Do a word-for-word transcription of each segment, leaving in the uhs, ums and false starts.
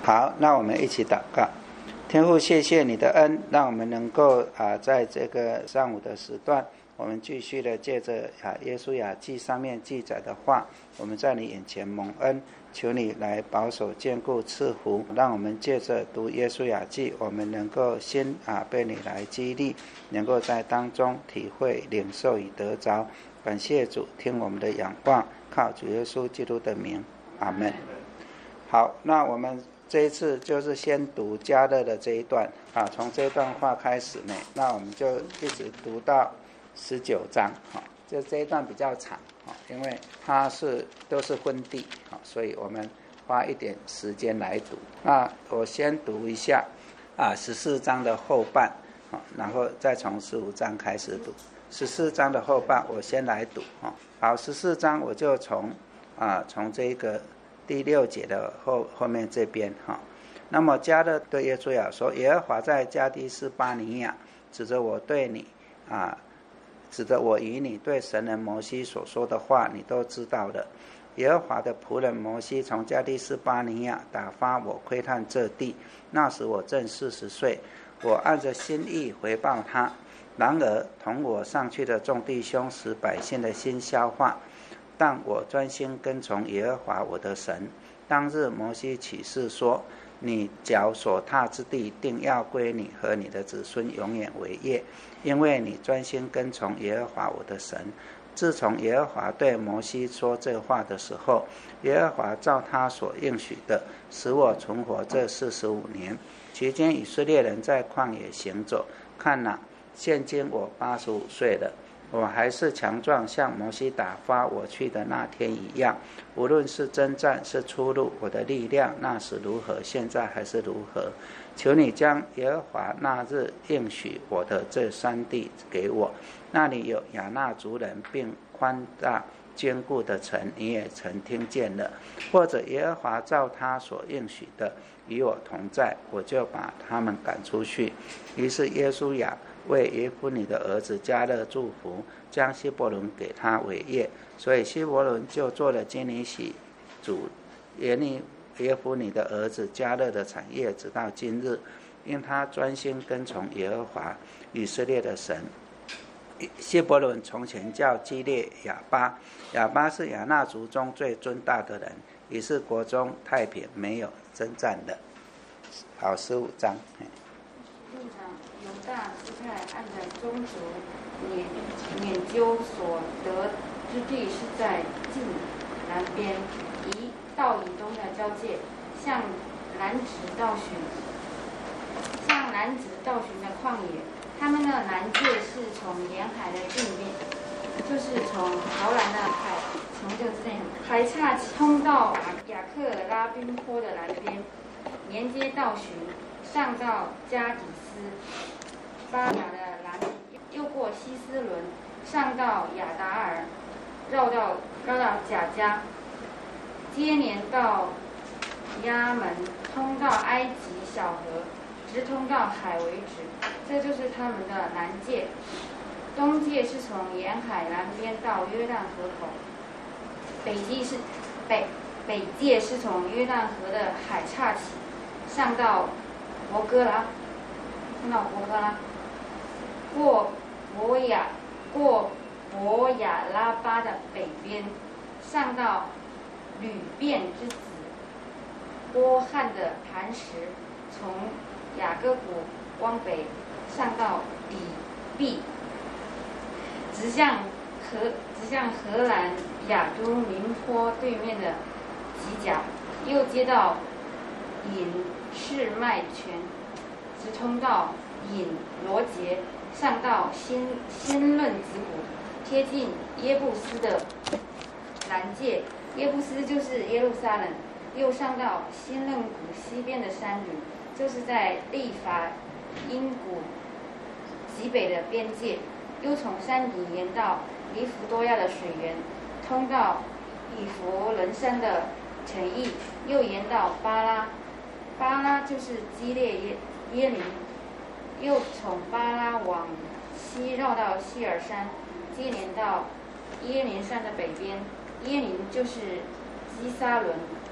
好，那我们一起祷告。天父，谢谢你的恩，让我们能够啊，在这个上午的时段，我们继续的借着啊耶稣雅记上面记载的话，我们在你眼前蒙恩，求你来保守坚固赐福，让我们借着读耶稣雅记，我们能够先啊被你来激励，能够在当中体会领受与得着。感谢主，听我们的仰望，靠主耶稣基督的名，阿们。好，那我们这一次就是先读迦勒的这一段啊，从这段话开始呢，那我们就一直读到十九章啊，这这一段比较长啊，因为它是都是分地啊，所以我们花一点时间来读。那我先读一下啊十四章的后半啊，然后再从十五章开始读。十四章的后半我先来读啊。好，十四章我就从啊从这个第六节的后后面这边哈，那么迦勒对约书亚说：“耶和华在加低斯巴尼亚指着我对你啊，指着我与你对神人摩西所说的话，你都知道了。耶和华的仆人摩西从加低斯巴尼亚打发我窥探这地，那时我正四十岁，我按着心意回报他。然而同我上去的众弟兄使百姓的心消化。”但我专心跟从耶和华我的神。当日摩西起誓说：“你脚所踏之地，定要归你和你的子孙永远为业，因为你专心跟从耶和华我的神。”自从耶和华对摩西说这话的时候，耶和华照他所应许的，使我存活这四十五年。期间以色列人在旷野行走，看哪，现今我八十五岁了。我还是强壮，像摩西打发我去的那天一样。无论是征战是出路，我的力量那时如何，现在还是如何。求你将耶和华那日应许我的这山地给我，那里有亚衲族人，并宽大坚固的城，你也曾听见了。或者耶和华照他所应许的与我同在，我就把他们赶出去。于是约书亚为耶孚尼的儿子迦勒祝福，将希伯伦给他为业，所以希伯伦就做了基尼洗主耶尼耶孚尼的儿子迦勒的产业，直到今日，因他专心跟从耶和华以色列的神。希伯伦从前叫基列亚巴，亚巴是亚衲族中最尊大的人，也是国中太平，没有征战的。好，十五章。 犹大支派按着宗族研研究所得之地，是在近南边，移到以东的交界，向南直到寻，向南直到寻的旷野。他们的南界是从沿海的近边，就是从豪兰的海，从这个之内海岔通到雅克尔拉宾坡的南边，连接到寻，上到加底斯巴雅的南，又过希斯伦，上到亚达尔，绕到绕到贾加，接连到亚门，通到埃及小河，直通到海为止。这就是他们的南界。东界是从沿海南边到约旦河口，北界是北北界是从约旦河的海岔起，上到伯哥拉，上到伯哥拉，过伯雅过伯雅拉巴的北边，上到吕遍之子波汉的磐石，从雅各谷往北上到底壁，直向荷直向荷兰亚都明坡对面的吉甲，又接到隐士麦泉，直通到隐罗杰，上到新新论子谷，贴近耶布斯的南界。耶布斯就是耶路撒冷，又上到新论谷西边的山岭，就是在利法因谷极北的边界，又从山顶沿到黎弗多亚的水源，通到以弗伦山的城邑，又沿到巴拉，巴拉就是基列耶耶林，又从巴拉往西绕到希尔山，接连到耶林山的北边，耶林就是基沙伦，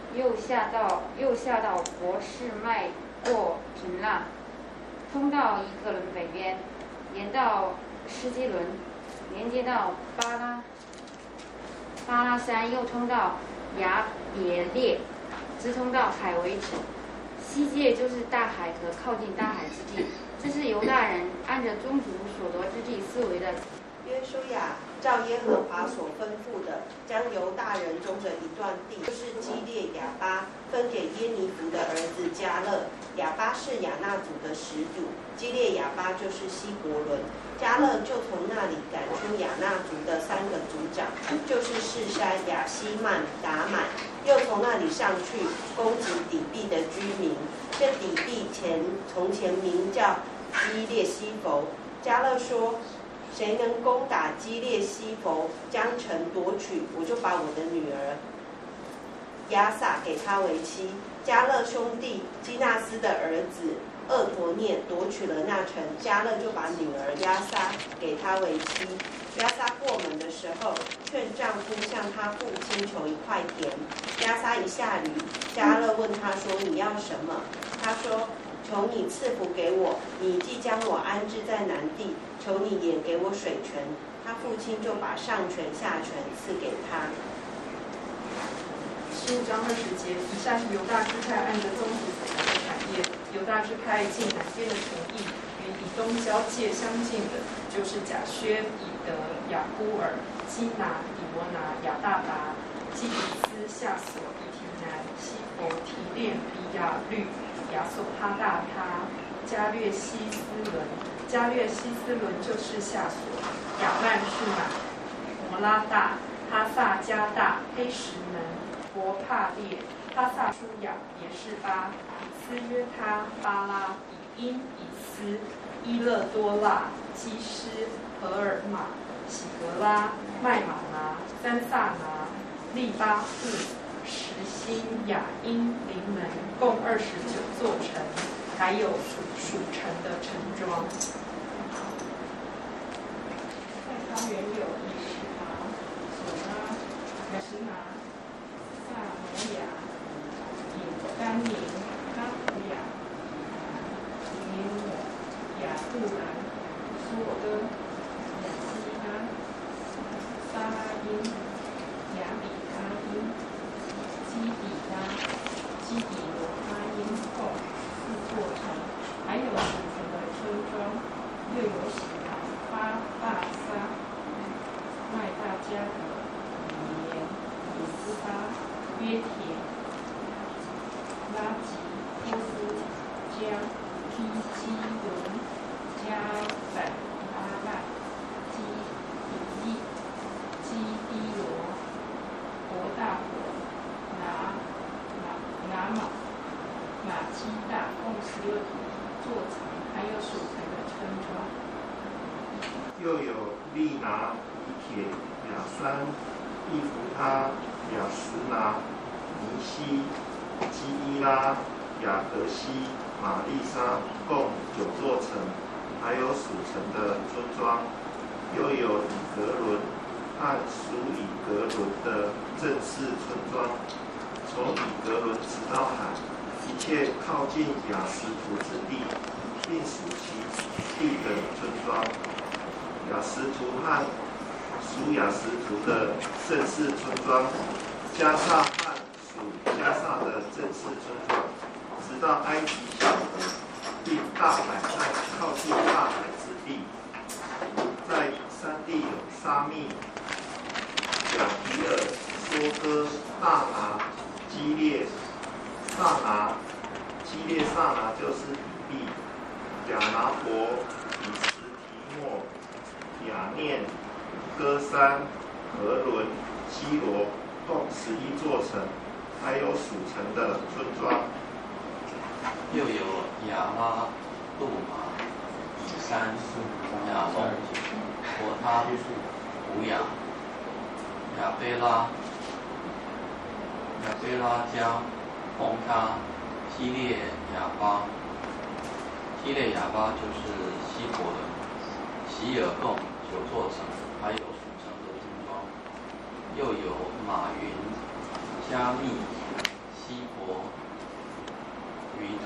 又下到又下到博士麦过平浪，通到伊格伦北边，沿到施基伦，连接到巴拉巴拉山，又通到亚别列，直通到海为止。西界就是大海和靠近大海之地，这是犹大人按着宗族所得之地思维的。 约书亚照耶和华所吩咐的，将犹大人中的一段地，就是基列亚巴，分给耶尼弗的儿子迦勒。亚巴是亚衲族的始祖，基列亚巴就是希伯伦。迦勒就从那里赶出亚衲族的三个族长，就是示山、亚希曼、达满，又从那里上去攻击底壁的居民。这底壁前从前名叫基列西弗。迦勒说，谁能攻打基列西弗，将城夺取，我就把我的女儿亚撒给他为妻。迦勒兄弟基纳斯的儿子厄陀涅夺取了那城，迦勒就把女儿亚撒给他为妻。亚撒过门的时候，劝丈夫向他父亲求一块田。亚撒一下驴，迦勒问他说：“你要什么？”他说：“求你赐福给我，你既将我安置在南地，求你也给我水泉。”他父亲就把上泉下泉赐给他。 十五章二十节，以下是犹大支派按着宗族所得的产业。犹大支派近南边的城邑，与以东交界相近的，就是甲薛、以德、雅孤尔、基拿、以摩拿、亚大达、基比斯、夏索、以提南、西弗、提炼、比亚律、亚索哈大他、加略西斯伦。加略西斯伦就是夏索。亚曼是马、摩拉大、哈萨加大、黑石门、伯帕列、哈萨舒雅、别是巴、以斯约他、巴拉、以因、以斯、伊勒多拉、基师、荷尔玛、喜格拉、麦马拿、三萨拿、利巴户、实心、雅因、临门，共二十九座城，还有属属城的城庄。 在桃园有以实拿、索拉、雅什拿、萨摩亚、以甘宁、哈普雅、尼姆、雅杜兰、苏哥、雅西安、沙拉因、雅比他因、基比拉、基比罗哈因，共四座城，还有属城的村庄，又有喜拿、巴大沙、麦大加德、以连、以斯巴、约铁、拉吉、波斯、加、基基伦、加本、拉赖、基比、基低罗、伯大火、拿拿拿马、马基大，共十六座城，还有属城的村庄。 又有利拿、以铁、亚山、伊弗他、亚什拿、尼西、基伊拉、亚德西、玛丽莎，共九座城，还有属城的村庄。又有以格伦和属以格伦的正式村庄，从以格伦直到海，一切靠近雅什图之地，并属其地的村庄。雅什图和属雅什图的正式村庄，加萨和属加萨的正式村庄，直到埃及小河，并大海在靠近大海之地。在山地有沙密、雅皮尔、梭哥、大拿、基列、萨拿、基列萨拿就是比利、亚拿伯、以实提莫、雅念、歌山、和伦、基罗，共十一座城，还有属城的村庄。 又有亚拉、杜马、以山、亚蒙、伯他、胡雅、亚贝拉、亚贝拉加、红咖、基列亚巴。基列亚巴就是希伯伦、希尔共九座城，还有属城的村庄。又有马云、加密、西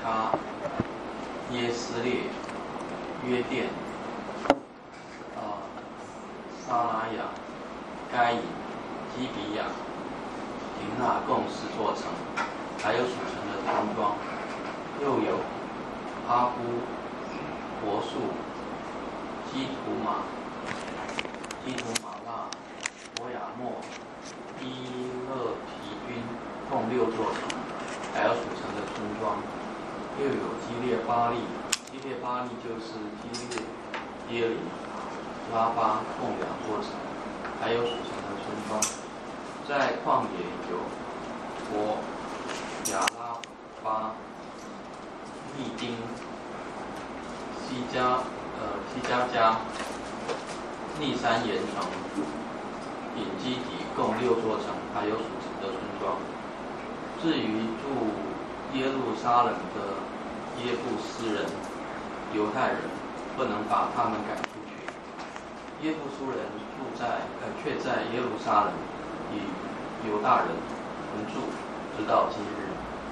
他、耶斯列、约甸、啊、撒拉雅、该隐、基比亚、亭纳共十座城，还有属城的村庄，又有阿姑、伯树、基图马、基图马拉、伯亚莫、伊勒皮军，共六座城，还有属城的村庄，又有基列巴利，基列巴利就是基列耶里、拉巴，共两座城，还有属城的村庄。在旷野有伯亚拉巴、密丁、西加呃西加加、利山岩城、隐基底，共六座城，还有属城的村庄。至于住耶路撒冷的耶布斯人、犹太人，不能把他们赶出去。耶布斯人住在呃却在耶路撒冷与犹大人同住，直到今日。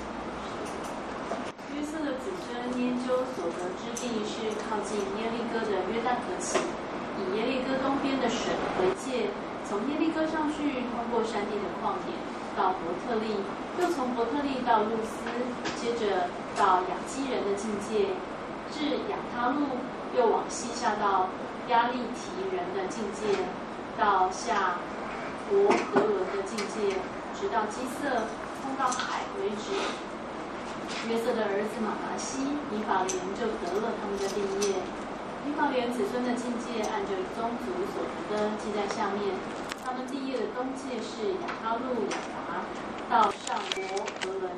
约瑟的子孙研究所得之地是靠近耶利哥的约旦河起，以耶利哥东边的水为界，从耶利哥上去，通过山地的旷野，到伯特利，又从伯特利到路斯，接着到亚基人的境界，至亚他路，又往西下到亚利提人的境界，到下伯和伦的境界，直到基色，通到海为止。约瑟的儿子马拿西、以法莲就得了他们的地业。以法莲子孙的境界按着宗族所得的记在下面。他们地业的东界是亚哈路、亚达，到上伯和伦。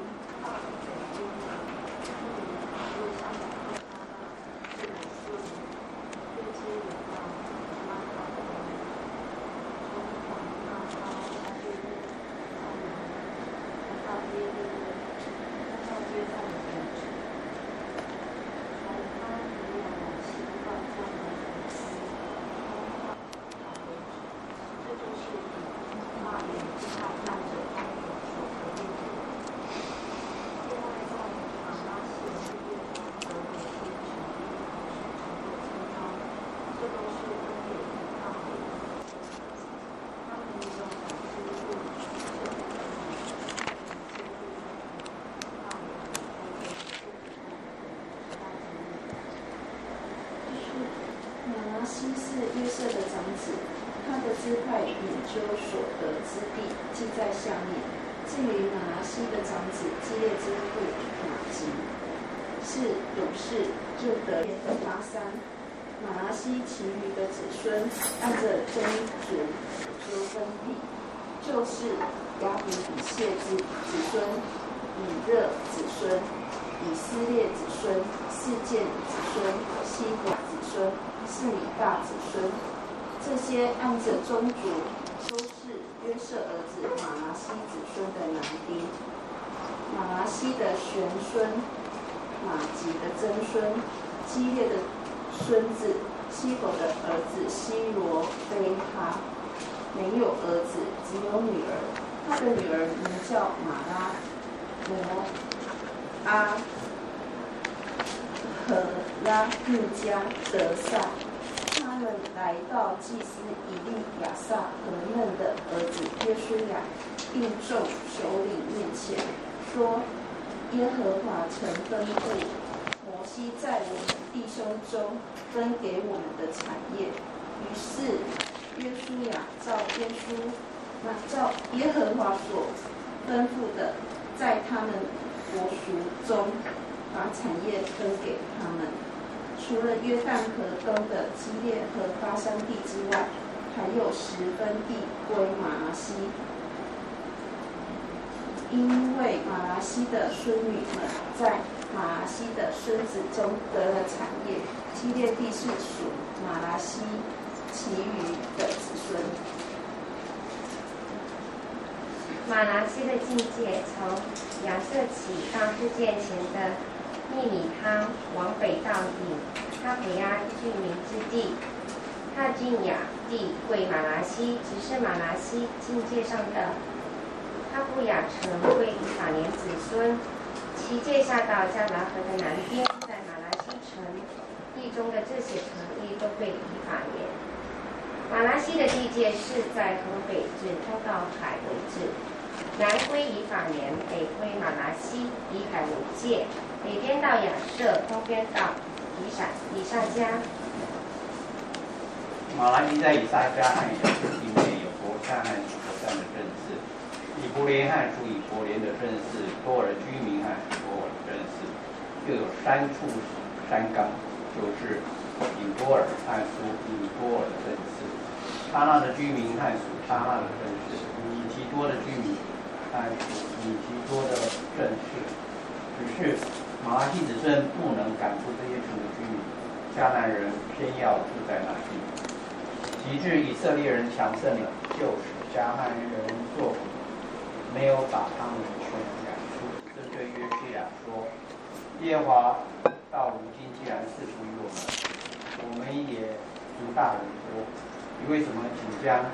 西是约瑟的长子，他的支派研究所得之地记在下面。至于马拿西的长子基列之父马吉，是勇士，就得了巴山。马拿西其余的子孙按着宗族就分地，就是亚比以谢之子孙、以热子孙、以斯列子孙、示剑子孙、西弗子孙、是以大子孙，这些按着宗族都是约瑟儿子马拿西子孙的男丁。马拿西的玄孙马吉的曾孙基列的孙子西弗的儿子西罗非哈没有儿子，只有女儿。他的女儿名叫马拉摩阿和拉密加德萨。他们来到祭司以利亚撒和嫩的儿子约书亚并众首领面前，说：耶和华曾吩咐摩西在我们弟兄中分给我们的产业。于是约书亚照耶稣那照耶和华所吩咐的，在他们国属中把产业分给他们。除了约旦河东的基列和巴山地之外，还有十分地归马拿西。因为马拿西的孙女们在马拿西的孙子中得了产业，基列地是属马拿西其余的子孙。 马拿西的境界从亚瑟起到事件前的密米汤往北到以哈培亚居民之地，踏进雅地归马拿西，只是马拿西境界上的哈布雅城归以法莲子孙，其其界下到加拿河的南边，在马拉西城地中的这些城邑都被以法莲。马拉西的地界是在河北至通到海为止，南归以法莲，北归马拉西，以海为界，北边到亚舍，东边到以撒以撒迦。 马拉西在以撒迦和亚舍境内有伯善和伯善的镇次，以伯莲和属以伯莲的镇次，多尔居民和多尔镇次，又有三处山冈，就是以多尔和属以多尔的镇次。撒那的居民和属撒那的镇次，以其多的居民和属以其多的镇次。只是马拉西子孙不能赶出这些城的居民，迦南人偏要住在那地。及至以色列人强盛了，就使迦南人作苦，没有把他们全赶出。这对约书亚说：耶和华到如今既然赐福于我们，我们也族大人多，你为什么只将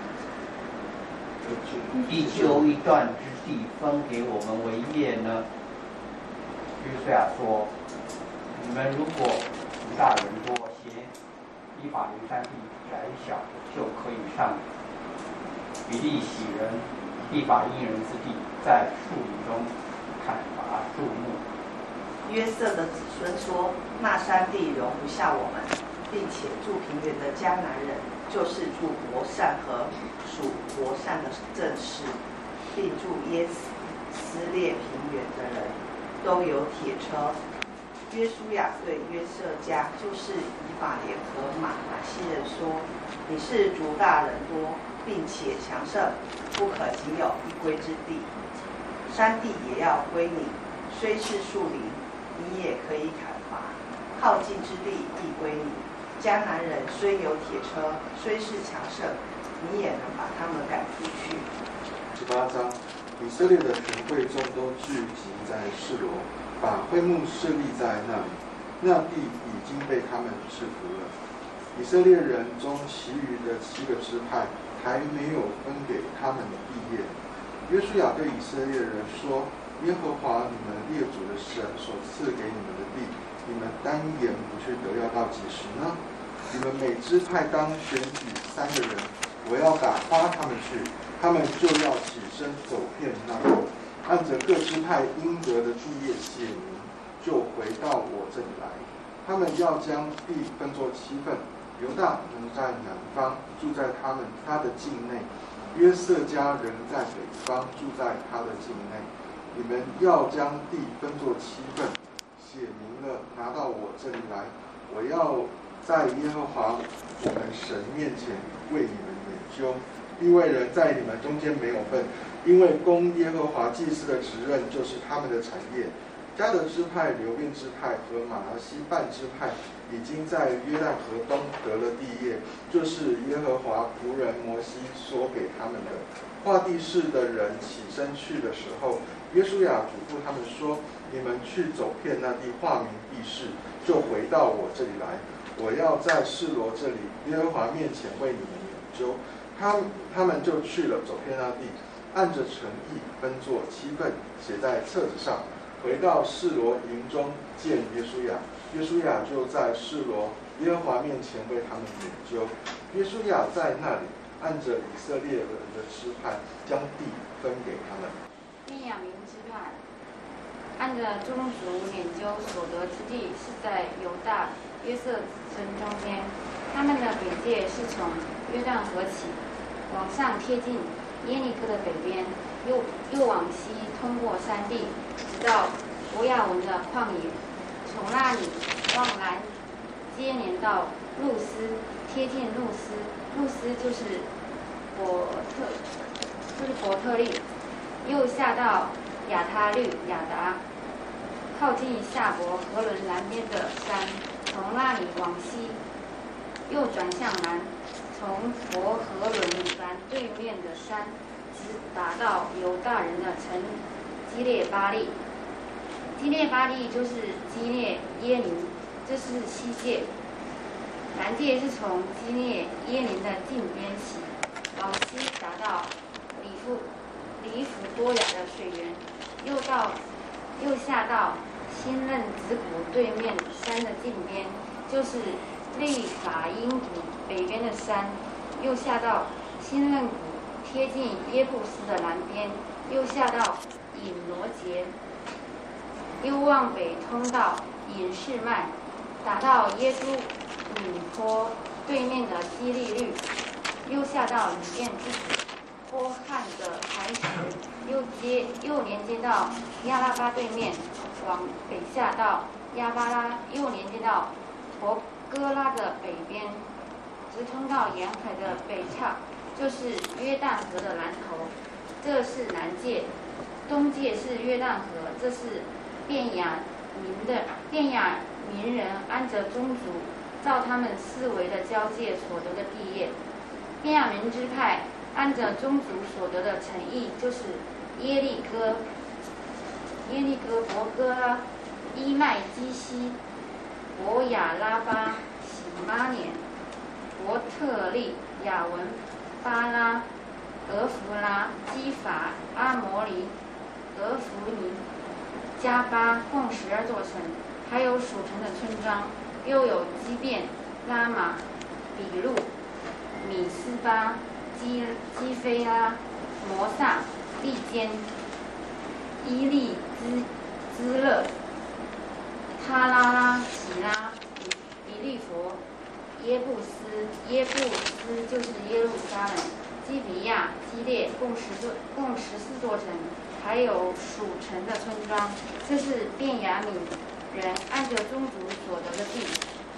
地修一段之地分给我们为业呢？约书亚说：你们如果族大人多，嫌以法莲山地窄小，就可以上比利洗人、利法因人之地，在树林中砍伐树木。 约瑟的子孙说：那山地容不下我们，并且住平原的迦南人，就是住伯善和属伯善的镇市，并住耶斯列平原的人，都有铁车。约书亚对约瑟家，就是以法莲和马拿西人说：你是族大人多，并且强盛，不可仅有一归之地，山地也要归你，虽是树林，你也可以砍伐，靠近之地亦归你。迦南人虽有铁车，虽是强盛，你也能把他们赶出去。 十八章，以色列的全会众都聚集在示罗，把会幕设立在那里，那地已经被他们制服了。以色列人中其余的七个支派还没有分给他们的地业。约书亚对以色列人说：耶和华你们列祖的神所赐给你们的地，你们单言不去得要到几时呢？你们每支派当选举三个人，我要打发他们去，他们就要起身走遍那地，按着各支派应得的地业写明，就回到我这里来。他们要将地分作七份，犹大能在南方，住在他们他的境内；约瑟家人在北方，住在他的境内。你们要将地分作七份，写明了，拿到我这里来。我要在耶和华我们神面前为你们研究。利未人在你们中间没有份，因为供耶和华祭司的职任就是他们的产业。迦得支派、流便支派和马拿西半支派已经在约旦河东得了地业，就是耶和华仆人摩西所给他们的。画地势的人起身去的时候，约书亚嘱咐他们说：你们去走遍那地，画明地势，就回到我这里来。我要在示罗这里耶和华面前为你们研究。他他们就去了，走遍那地，按着城邑分作七份，写在册子上。回到示罗营中见约书亚，约书亚就在示罗耶和华面前为他们研究。约书亚在那里按着以色列人的支派，将地分给他们。 便雅悯支派按着宗族研究所得之地，是在犹大约瑟子孙中间。他们的北界是从约旦河起，往上贴近耶利哥的北边，又又往西通过山地，直到伯亚文的旷野，从那里往南接连到路斯，贴近路斯，路斯就是伯特，就是伯特利，又下到亚他律、亚达，靠近夏伯和伦南边的山，从那里往西，又转向南，从伯和伦南对面的山，直达到犹大人的城基列巴利。基列巴利就是基列耶林，这是西界。南界是从基列耶林的近边起，往西达到里夫里弗多雅的水源，又到又下到新嫩子谷对面山的近边，就是利法因谷北边的山，又下到新嫩谷贴近耶布斯的南边，又下到隐罗杰，又往北通到隐士麦，打到耶稣米坡对面的基利律，又下到里面之子波汉的磐石，又接又连接到亚拉巴对面，往北下到亚巴拉，又连接到伯哥拉的北边，直通到沿海的北岔，就是约旦河的南头，这是南界；东界是约旦河，这是便雅民的便雅民人按着宗族，照他们四围的交界所得的地业。便雅民支派按着宗族所得的城邑，就是耶利哥、耶利哥、伯哥拉、伊麦基西、伯亚拉巴、喜玛年、伯特利、亚文、巴拉、俄弗拉、基法、阿摩利、俄弗尼、加巴，共十二座城，还有属城的村庄，又有基变、拉玛、比路、米斯巴、基基菲拉、摩萨、利坚、伊利兹兹勒、他拉拉、喜拉、比利佛、耶布斯，耶布斯就是耶路撒冷、基比亚、基列，共十座，共十四座城，还有属城的村庄。这是便雅悯人按着宗族所得的地。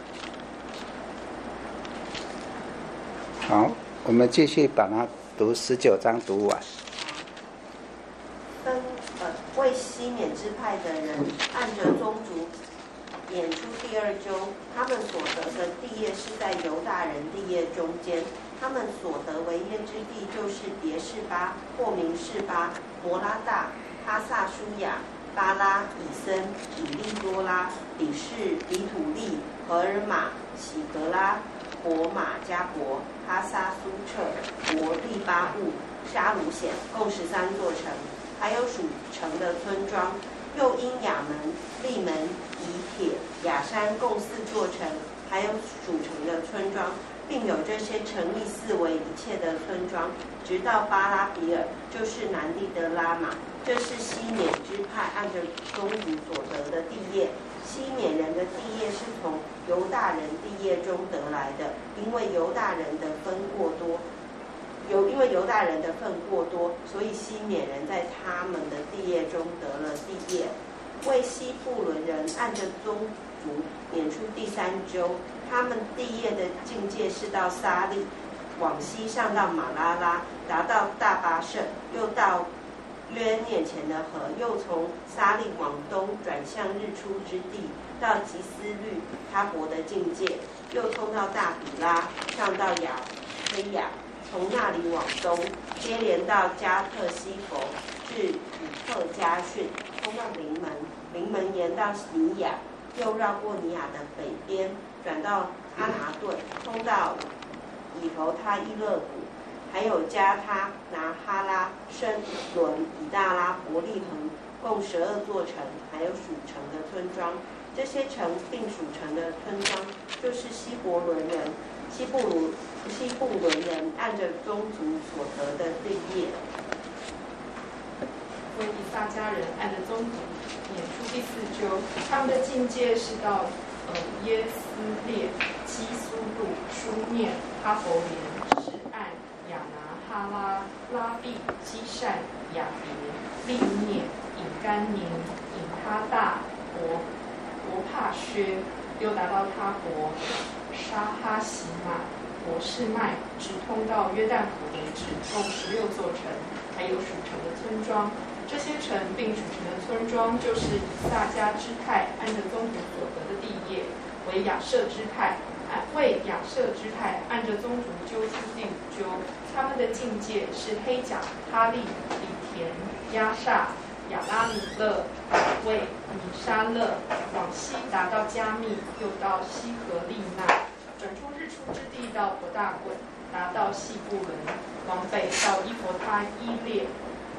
好，我们继续把它读十九章读完。 分呃为西缅支派的人按着宗族演出第二州，他们所得的地业是在犹大人地业中间。他们所得为业之地就是别是巴、或明示巴、摩拉大、哈萨舒雅、巴拉、以森、以利多拉、比士、比土利、荷尔玛、喜格拉、伯马加伯、哈萨苏彻、伯利巴物、沙鲁显，共十三座城，还有属城的村庄。又因亚门、利门、以铁、雅山共四座城，还有属城的村庄，并有这些城邑四围一切的村庄，直到巴拉比尔，就是南地的拉玛。这是西缅支派按着宗族所得的地业。西缅人的地业是从犹大人地业中得来的，因为犹大人的分过多。有因为犹大人的份过多，所以西缅人在他们的地业中得了地业。为西布伦人按着宗族撵出第三州，他们地业的境界是到撒利，往西上到马拉拉，达到大巴舍，又到约念前的河，又从撒利往东转向日出之地，到吉斯律他伯的境界，又通到大比拉，上到亚非亚，从那里往东，接连到加特西佛，至以特加逊，通到临门，临门沿到尼亚，又绕过尼亚的北边，转到阿拿顿，通到以弗他伊勒谷，还有加他拿哈拉、申伦、以大拉、伯利恒，共十二座城，还有属城的村庄。这些城并属城的村庄，就是希伯伦人、西布鲁、西布伦人按着宗族所得的地业。 为以撒家人按着宗族撵出第四州，他们的境界是到呃耶斯列、基苏路、书念、哈伯连、示按、亚拿、哈拉、拉毕、基善、亚别、利涅、引甘宁、引哈大、伯伯帕薛，又达到他伯、沙哈西马、伯示麦，直通到约旦河为止，共十六座城，还有属城的村庄。这些城并属城的村庄，就是以撒家支派按着宗族所得的地业，为亚设支派按为亚设支派按着宗族揪出第五揪。他们的境界是黑甲、哈利、里田、亚萨、亚拉米勒、为米沙勒，往西达到加密，又到西河利纳，转出日出之地到伯大滚，达到细布伦，往北到伊弗他伊列，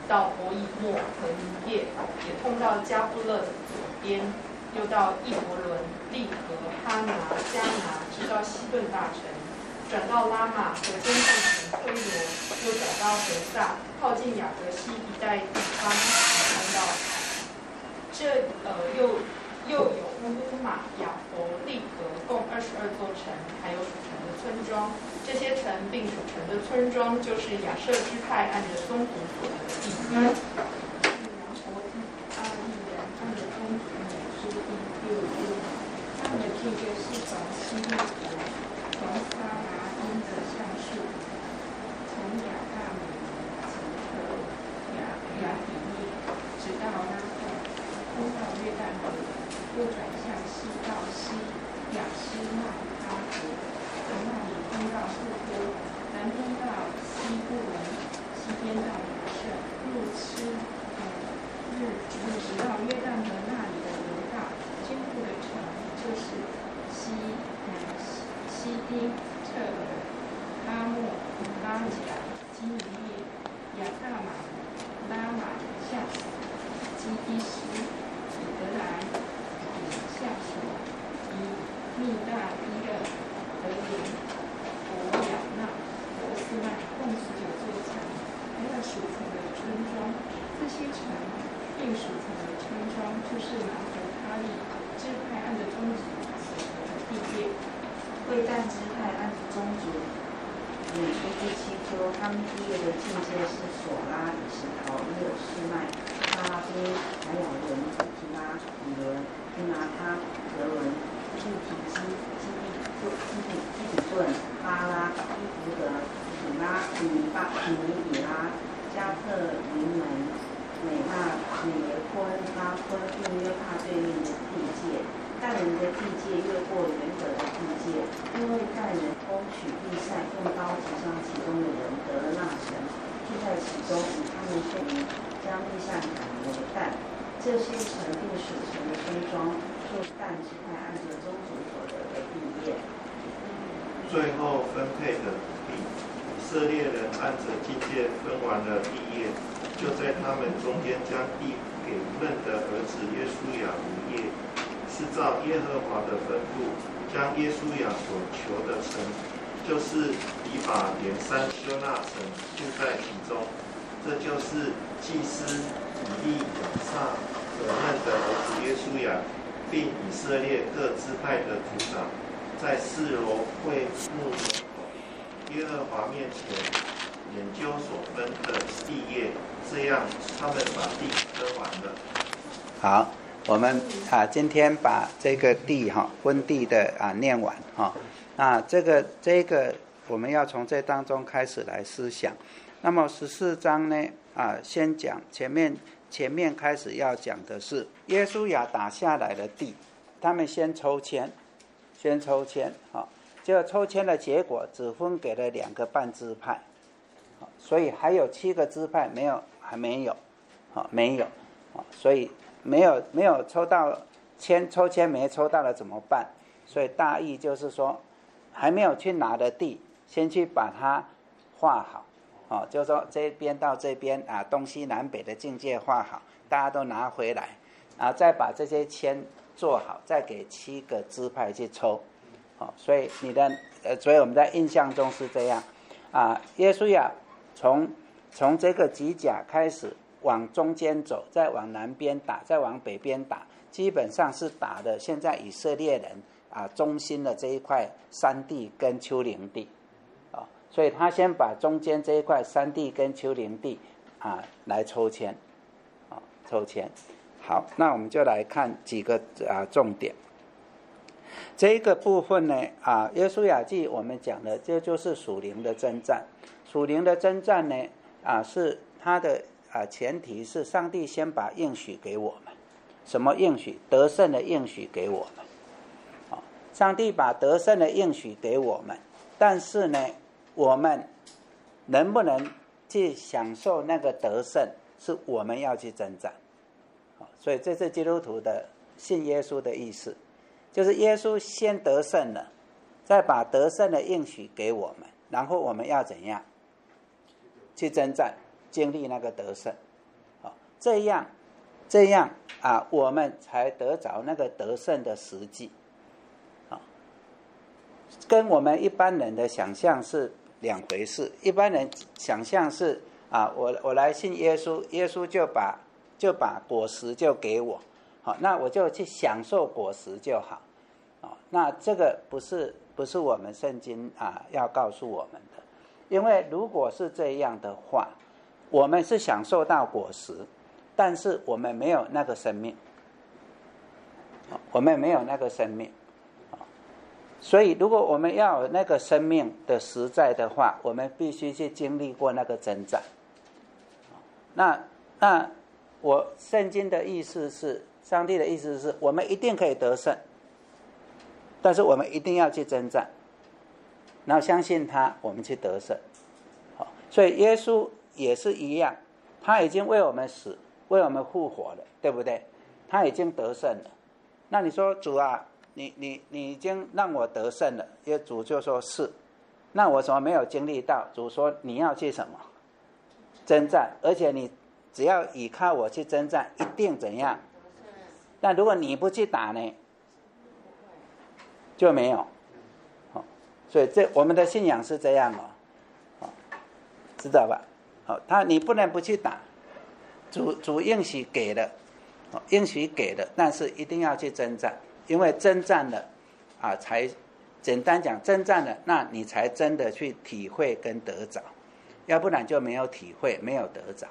到伯以诺和尼叶，也通到加布勒的左边，又到易伯伦、利和、哈拿、加拿，直到西顿大城，转到拉玛和坚上城推罗，又转到何萨，靠近雅各西一带地方，看到这呃又又有乌马、雅佛、利格，共二十二座城，还有属城的村庄。这些城并属城的村庄，就是亚设支派按着松土所得的地。 是杨伯地、阿利人按着中族乃是第六地，他们的地就是从西利国，从撒拿因的橡树，从亚大米城和亚亚底利，直到拉赫，通到约旦河，又转向西到西亚斯麦哈河，从那里通到富波，南边到西布伦，西边到亚舍，路吃呃日日直到约旦河那里的犹大，经过的城就是西南西西丁、特尔、哈莫、拉甲、基尼列、亚大马、拉玛、夏斯、基伊什、以德莱、以夏所、以密大伊勒、德林、伯亚纳、伯斯麦，共十九座城，还有属城的村庄。这些城并属城的村庄，就是拿弗他利支派按着宗族所得的地业。 为但支派按着宗族领出第七州，他们地业的境界是索拉、以实陶、伊尔士麦、哈拉宾、海雅伦、提拉、以伦、提拿他、德伦、利提基、基利基利基比顿、巴拉、伊弗德、米拉、米巴、米比拉、加特林门、美纳、美耶昆、拉昆，并约帕对面的地界。但人的地界越过原本的地界，因为但人攻取利塞，用刀击伤其中的人，得了那城，住在其中，以他们顺民，将利塞改为但。这些城并属城的村庄，就是但支派按着宗族所得的地业。 最后分配的地，以色列人按着境界分完了地业，就在他们中间将地给嫩的儿子约书亚无业。是照耶和华的吩咐，将耶稣亚所求的城，就是以法莲山修纳城，住在其中。这就是祭司以利亚撒和嫩的儿子约书亚，并以色列各支派的族长，在示罗会幕门口耶和华面前研究所分的地业，这样他们把地分完了。 好。我们啊，今天把这个地哈分地的啊念完哈，那这个这个我们要从这当中开始来思想。那么十四章呢啊，先讲前面前面开始要讲的是耶稣亚打下来的地，他们先抽签，先抽签啊，结果抽签的结果只分给了两个半支派，所以还有七个支派没有还没有啊没有啊，所以。没有没有抽到签，抽签没抽到了怎么办？所以大意就是说，还没有去拿的地，先去把它画好，哦，就是说这边到这边啊，东西南北的境界画好，大家都拿回来，然后再把这些签做好，再给七个支派去抽，哦，所以你的呃，所以我们在印象中是这样啊，耶稣亚从从这个吉甲开始。往中间走，再往南边打，再往北边打，基本上是打的现在以色列人啊中心的这一块山地跟丘陵地，啊，所以他先把中间这一块山地跟丘陵地啊来抽签，啊抽签。好，那我们就来看几个啊重点。这一个部分呢啊，约书亚记我们讲的这就是属灵的征战，属灵的征战呢啊是它的。啊，前提是上帝先把应许给我们，什么应许？得胜的应许给我们。啊，上帝把得胜的应许给我们，但是呢，我们能不能去享受那个得胜，是我们要去征战。啊，所以这是基督徒的信耶稣的意思，就是耶稣先得胜了，再把得胜的应许给我们，然后我们要怎样去征战？经历那个得胜， 这样这样啊，我们才得着那个得胜的实际。啊，跟我们一般人的想象是两回事。一般人想象是啊，我我来信耶稣，耶稣就把就把果实就给我，好，那我就去享受果实就好。哦，那这个不是不是我们圣经啊要告诉我们的，因为如果是这样的话，我们是享受到果实，但是我们没有那个生命，我们没有那个生命。所以如果我们要有那个生命的实在的话，我们必须去经历过那个征战。那那我圣经的意思是，上帝的意思是我们一定可以得胜，但是我们一定要去征战，然后相信他，我们去得胜。好，所以耶稣也是一样，他已经为我们死，为我们复活了，对不对？他已经得胜了。那你说主啊，你你你已经让我得胜了，因为主就说是。那我怎么没有经历到？主说你要去什么？征战，而且你只要依靠我去征战，一定怎样？但如果你不去打呢，就没有。好，所以这我们的信仰是这样哦，好，知道吧？好，他你不能不去打，主主应许给了，应许给了，但是一定要去征战，因为征战了啊，才简单讲征战了，那你才真的去体会跟得着，要不然就没有体会，没有得着。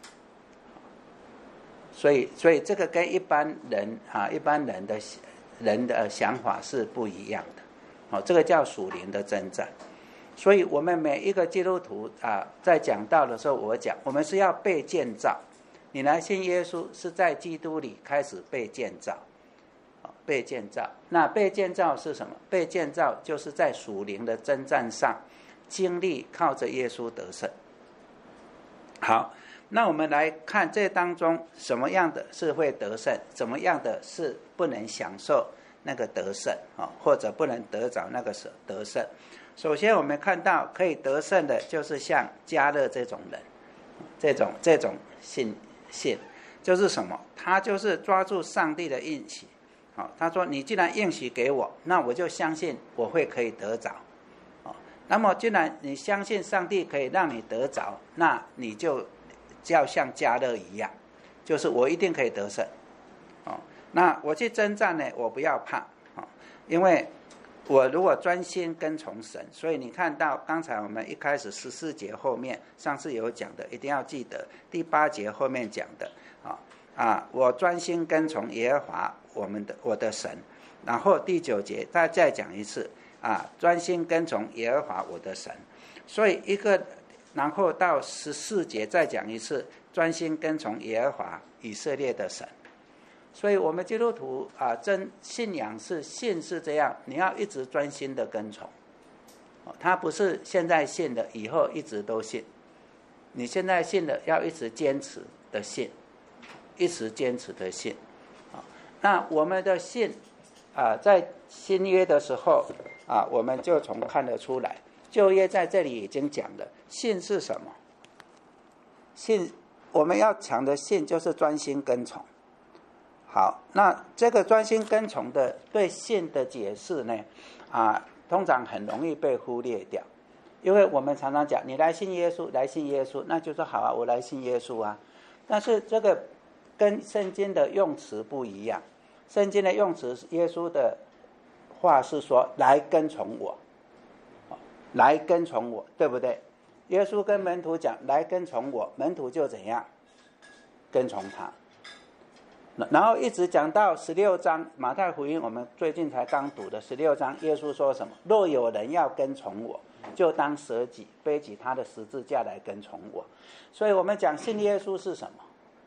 所以，所以这个跟一般人啊，一般人的人的想法是不一样的。好，这个叫属灵的征战。所以我们每一个基督徒啊，在讲道的时候，我讲我们是要被建造。你来信耶稣是在基督里开始被建造，被建造。那被建造是什么？被建造就是在属灵的征战上经历靠着耶稣得胜。好，那我们来看这当中什么样的是会得胜，怎么样的是不能享受那个得胜，或者不能得着那个得胜。首先我们看到可以得胜的就是像迦勒这种人，这种这种信信就是什么？他就是抓住上帝的应许。好，他说你既然应许给我，那我就相信我会可以得着。那么既然你相信上帝可以让你得着，那你就要像迦勒一样，就是我一定可以得胜。哦，那我去征战呢，我不要怕，哦，因为我如果专心跟从神，所以你看到刚才我们一开始十四节后面，上次有讲的，一定要记得第八节后面讲的啊啊，我专心跟从耶和华我们的我的神，然后第九节他再讲一次啊，专心跟从耶和华我的神，所以一个，然后到十四节再讲一次，专心跟从耶和华以色列的神。所以我们基督徒啊，真信仰是信是这样，你要一直专心的跟从，他不是现在信的，以后一直都信。你现在信的，要一直坚持的信，一直坚持的信。那我们的信啊，在新约的时候啊，我们就从看得出来，旧约在这里已经讲了，信是什么？信我们要讲的信就是专心跟从。好，那这个专心跟从的对信的解释呢，啊，通常很容易被忽略掉，因为我们常常讲，你来信耶稣，来信耶稣，那就说好啊，我来信耶稣啊。但是这个跟圣经的用词不一样，圣经的用词，耶稣的话是说来跟从我，来跟从我，对不对？耶稣跟门徒讲来跟从我，门徒就怎样跟从他。然后一直讲到十六章马太福音，我们最近才刚读的十六章，耶稣说什么？若有人要跟从我，就当舍己，背起他的十字架来跟从我。所以我们讲信耶稣是什么？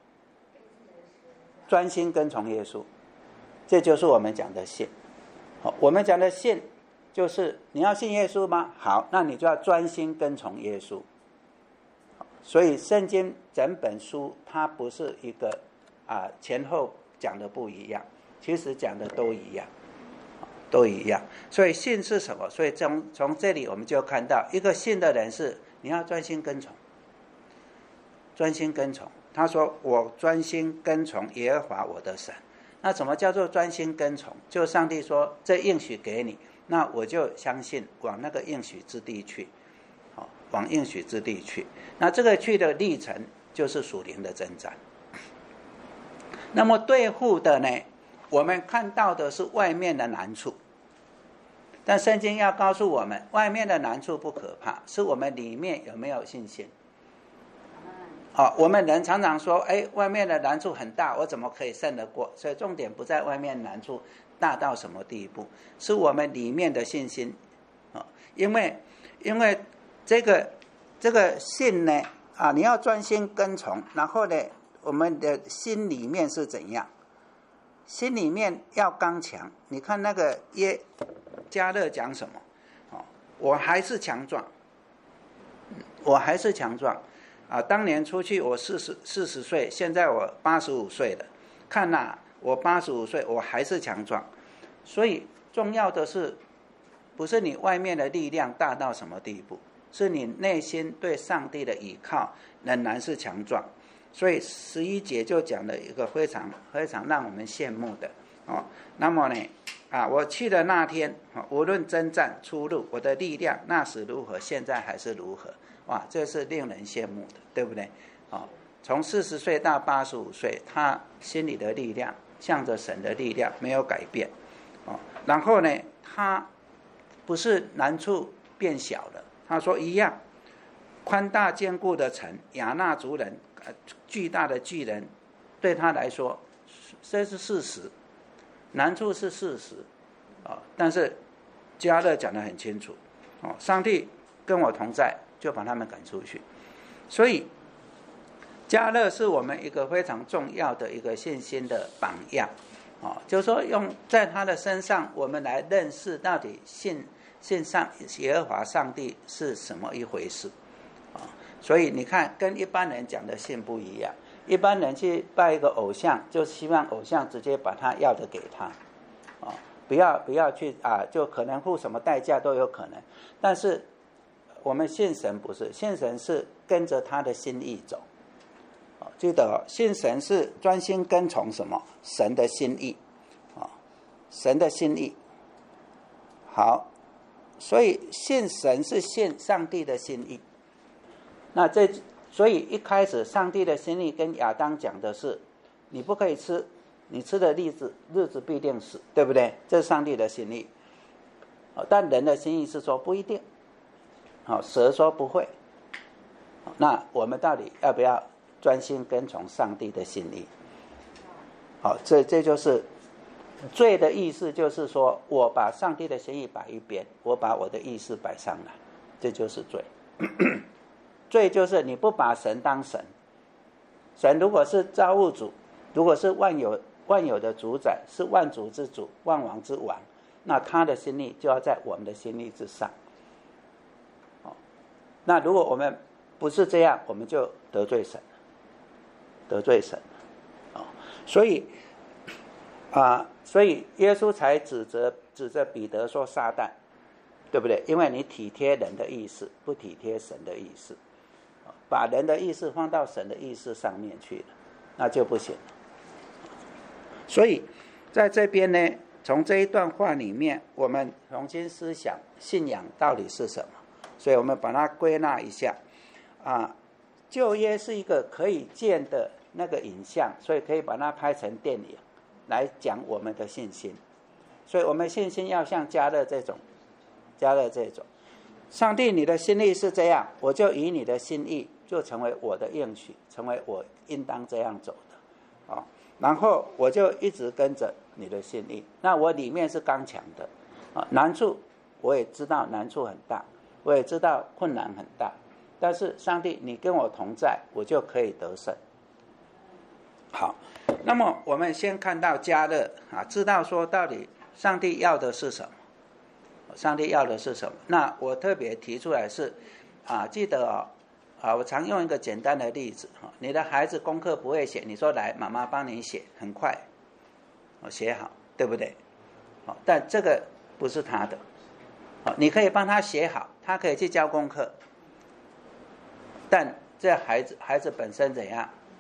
专心跟从耶稣，这就是我们讲的信。我们讲的信就是你要信耶稣吗？好，那你就要专心跟从耶稣。所以圣经整本书它不是一个啊，前后讲的不一样，其实讲的都一样，都一样。所以信是什么？所以从从这里我们就看到，一个信的人是你要专心跟从，专心跟从。 他说我专心跟从耶和华我的神。那什么叫做专心跟从？就上帝说这应许给你，那我就相信往那个应许之地去，好，往应许之地去。那这个去的历程就是属灵的征战。那么对付的呢，我们看到的是外面的难处，但圣经要告诉我们，外面的难处不可怕，是我们里面有没有信心。哦，我们人常常说，哎，外面的难处很大，我怎么可以胜得过？所以重点不在外面难处大到什么地步，是我们里面的信心。哦，因为因为这个这个信呢，啊，你要专心跟从，然后呢，我们的心里面是怎样？心里面要刚强。你看那个耶加勒讲什么？哦，我还是强壮，我还是强壮。啊，当年出去我四十四十岁，现在我八十五岁了。看呐、啊，我八十五岁，我还是强壮。所以重要的是，不是你外面的力量大到什么地步，是你内心对上帝的倚靠仍然是强壮。所以十一节就讲了一个非常非常让我们羡慕的哦。那么呢，啊，我去的那天，无论征战出路，我的力量那时如何，现在还是如何。哇，这是令人羡慕的，对不对？哦，从四十岁到八十五岁，他心里的力量向着神的力量没有改变。哦，然后呢，他不是难处变小了，他说一样，宽大坚固的城，亚衲族人，呃，巨大的巨人，对他来说这是事实，难处是事实。哦，但是加勒讲得很清楚，哦，上帝跟我同在，就把他们赶出去。所以加勒是我们一个非常重要的一个信心的榜样。哦，就是说用在他的身上，我们来认识到底信信上耶和华上帝是什么一回事。哦，所以你看，跟一般人讲的信不一样。一般人去拜一个偶像，就希望偶像直接把他要的给他。哦，不要不要去啊，就可能付什么代价都有可能。但是我们信神不是，信神是跟着他的心意走。记得信神是专心跟从什么？神的心意。神的心意。好，所以信神是信上帝的心意。那这所以一开始上帝的心意跟亚当讲的是，你不可以吃，你吃的日子日子必定死，对不对？这是上帝的心意。但人的心意是说不一定。好，蛇说不会。那我们到底要不要专心跟从上帝的心意？好，这这就是罪的意思，就是说我把上帝的心意摆一边，我把我的意识摆上来，这就是罪。罪就是你不把神当神。神如果是造物主，如果是万有万有的主宰，是万主之主，万王之王，那他的心意就要在我们的心意之上。那如果我们不是这样，我们就得罪神，得罪神。哦，所以啊、呃，所以耶稣才指责指着彼得说撒旦，对不对？因为你体贴人的意思，不体贴神的意思，把人的意思放到神的意思上面去了，那就不行了。所以在这边呢，从这一段话里面，我们重新思想信仰到底是什么。所以我们把它归纳一下啊，旧约是一个可以见的那个影像，所以可以把它拍成电影来讲我们的信心。所以我们信心要像加勒这种，加勒这种，上帝你的心意是这样，我就以你的心意就成为我的应许，成为我应当这样走的啊。然后我就一直跟着你的心意，那我里面是刚强的啊，难处我也知道难处很大，我也知道困难很大，但是上帝你跟我同在，我就可以得胜。好，那么我们先看到加勒啊，知道说到底上帝要的是什么，上帝要的是什么。那我特别提出来是啊，记得哦啊，我常用一个简单的例子哈，你的孩子功课不会写，你说来妈妈帮你写，很快我写好，对不对？好，但这个不是他的。好，你可以帮他写好，他可以去交功课，但这孩子孩子本身怎样？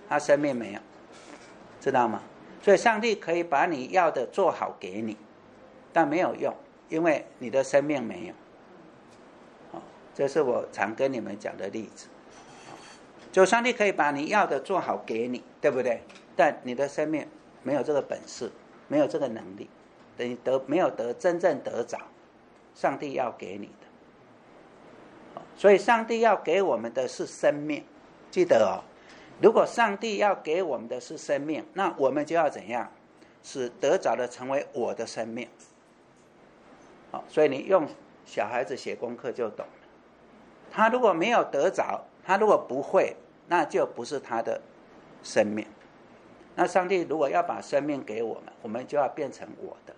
他生命没有，知道吗？所以上帝可以把你要的做好给你，但没有用，因为你的生命没有。这是我常跟你们讲的例子。就上帝可以把你要的做好给你，对不对？但你的生命没有这个本事，没有这个能力，等于得没有得真正得着上帝要给你的。所以上帝要给我们的是生命，记得哦，如果上帝要给我们的是生命，那我们就要怎样使得着的成为我的生命。所以你用小孩子写功课就懂了，他如果没有得着，他如果不会，那就不是他的生命。那上帝如果要把生命给我们，我们就要变成我的。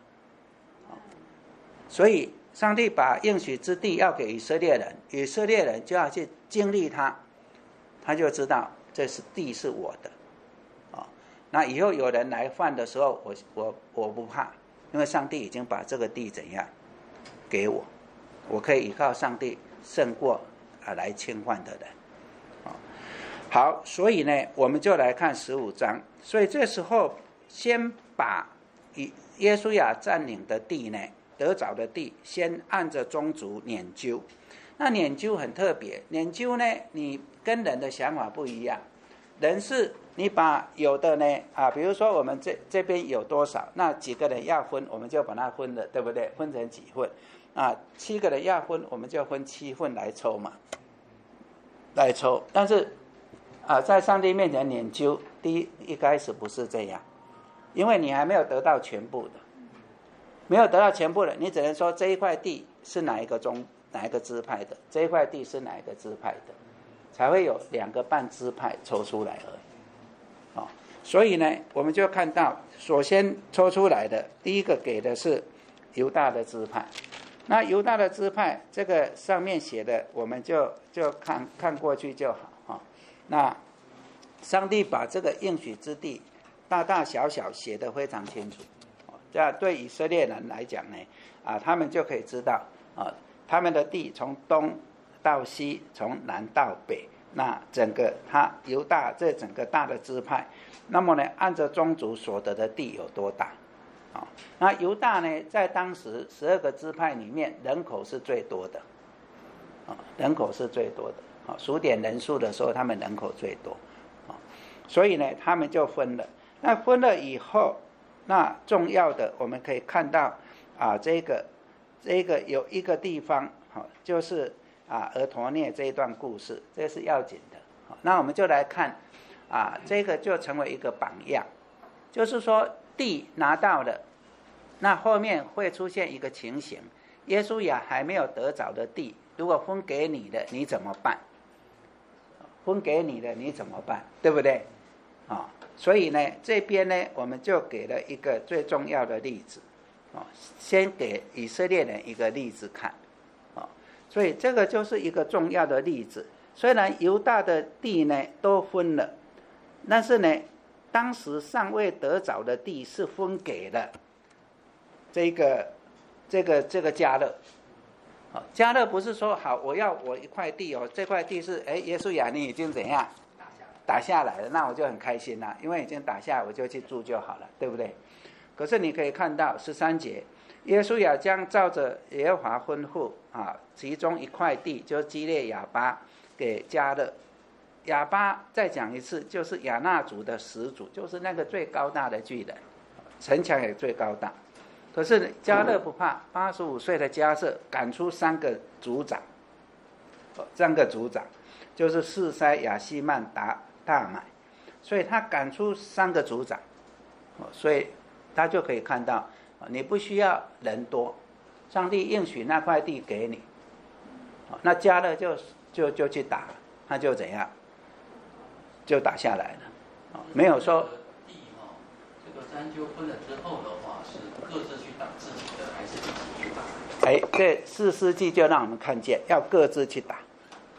所以上帝把应许之地要给以色列人，以色列人就要去经历它，他就知道这是地是我的。那以后有人来换的时候，我我我不怕，因为上帝已经把这个地怎样给我，我可以依靠上帝胜过啊来侵犯的人。好，所以呢，我们就来看十五章。所以这时候先把以耶稣亚占领的地呢，得着的地，先按着宗族研究。那研究很特别，研究呢，你跟人的想法不一样。人是你把有的呢啊，比如说我们这这边有多少，那几个人要分，我们就把它分了，对不对？分成几份啊？七个人要分，我们就分七份来抽嘛，来抽。但是啊，在上帝面前研究，第一一开始不是这样，因为你还没有得到全部的，没有得到全部的，你只能说这一块地是哪一个宗哪一个支派的，这一块地是哪一个支派的，才会有两个半支派抽出来而已。哦，所以呢，我们就看到，首先抽出来的第一个给的是犹大的支派。那犹大的支派，这个上面写的，我们就就看看过去就好。那上帝把这个应许之地大大小小写得非常清楚，这样对以色列人来讲呢，啊，他们就可以知道啊，他们的地从东到西，从南到北，那整个他犹大这整个大的支派，那么呢，按照宗族所得的地有多大？啊，那犹大呢，在当时十二个支派里面，人口是最多的，啊，人口是最多的。数点人数的时候，他们人口最多，所以呢，他们就分了。那分了以后，那重要的我们可以看到啊，这个这个有一个地方，就是啊俄陀聶这一段故事，这是要紧的。那我们就来看啊，这个就成为一个榜样，就是说地拿到了，那后面会出现一个情形：耶稣亚还没有得着的地，如果分给你的，你怎么办？分给你的你怎么办？对不对？啊，所以呢，这边呢，我们就给了一个最重要的例子，啊，先给以色列人一个例子看，啊，所以这个就是一个重要的例子。虽然犹大的地呢都分了，但是呢，当时尚未得着的地是分给了这个这个这个迦勒。迦勒不是说好，我要我一块地哦，这块地是哎，耶稣亚你已经怎样打下来了，那我就很开心啦，因为已经打下来，我就去住就好了，对不对？可是你可以看到十三节，耶稣亚将照着耶和华吩咐啊，其中一块地就基列亚巴给迦勒。亚巴再讲一次，就是亚纳族的始祖，就是那个最高大的巨人，城墙也最高大。可是迦勒不怕，八十五岁的迦勒赶出三个族长，三个族长就是示塞、亚希曼、达大买，所以他赶出三个族长，所以他就可以看到，你不需要人多，上帝应许那块地给你，那迦勒就就就去打，他就怎样，就打下来了，没有说。 这个山丘分了之后的话，是各自去打自己的，还是一起去打？ 哎，这四世纪就让我们看见，要各自去打。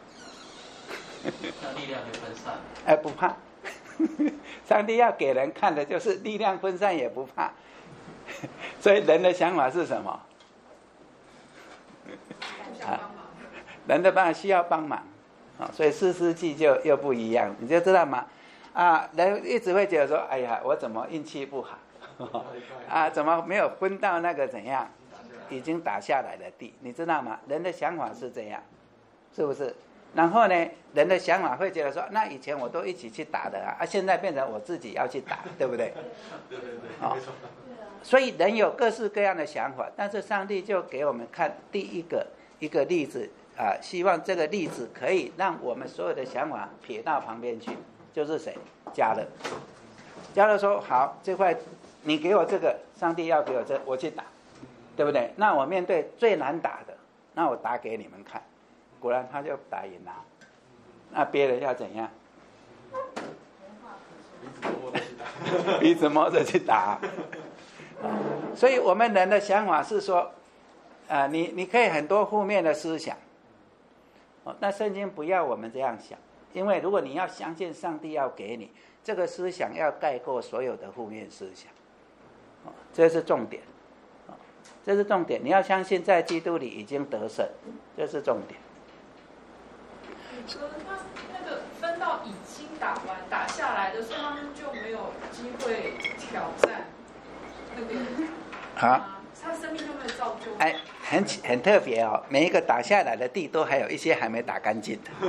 那力量就分散了。 哎，不怕。上帝要给人看的就是力量分散也不怕。所以人的想法是什么？啊，人的办法需要帮忙啊，所以四世纪就又不一样，你就知道吗？ 啊，人一直会觉得说，哎呀，我怎么运气不好啊？怎么没有分到那个怎样已经打下来的地？你知道吗？人的想法是这样，是不是？然后呢，人的想法会觉得说，那以前我都一起去打的啊，啊现在变成我自己要去打，对不对？ 对对对， 哦没错。 所以人有各式各样的想法，但是上帝就给我们看第一个一个例子啊，希望这个例子可以让我们所有的想法撇到旁边去。就是谁？迦勒。迦勒说：“好，这块你给我这个，上帝要给我这，我去打，对不对？那我面对最难打的，那我打给你们看。果然他就打赢了。那别人要怎样？鼻子摸着去打。所以我们人的想法是说，啊、呃，你你可以很多负面的思想，哦，那圣经不要我们这样想。”因为如果你要相信上帝要给你这个思想，要盖过所有的负面思想，哦，这是重点，哦，这是重点。你要相信在基督里已经得胜，这是重点。 哥，那那个分到已经打完打下来的，所以他们就没有机会挑战那个啊， 他生命就没有造就。 哎，很很特别哦，每一个打下来的地都还有一些还没打干净的。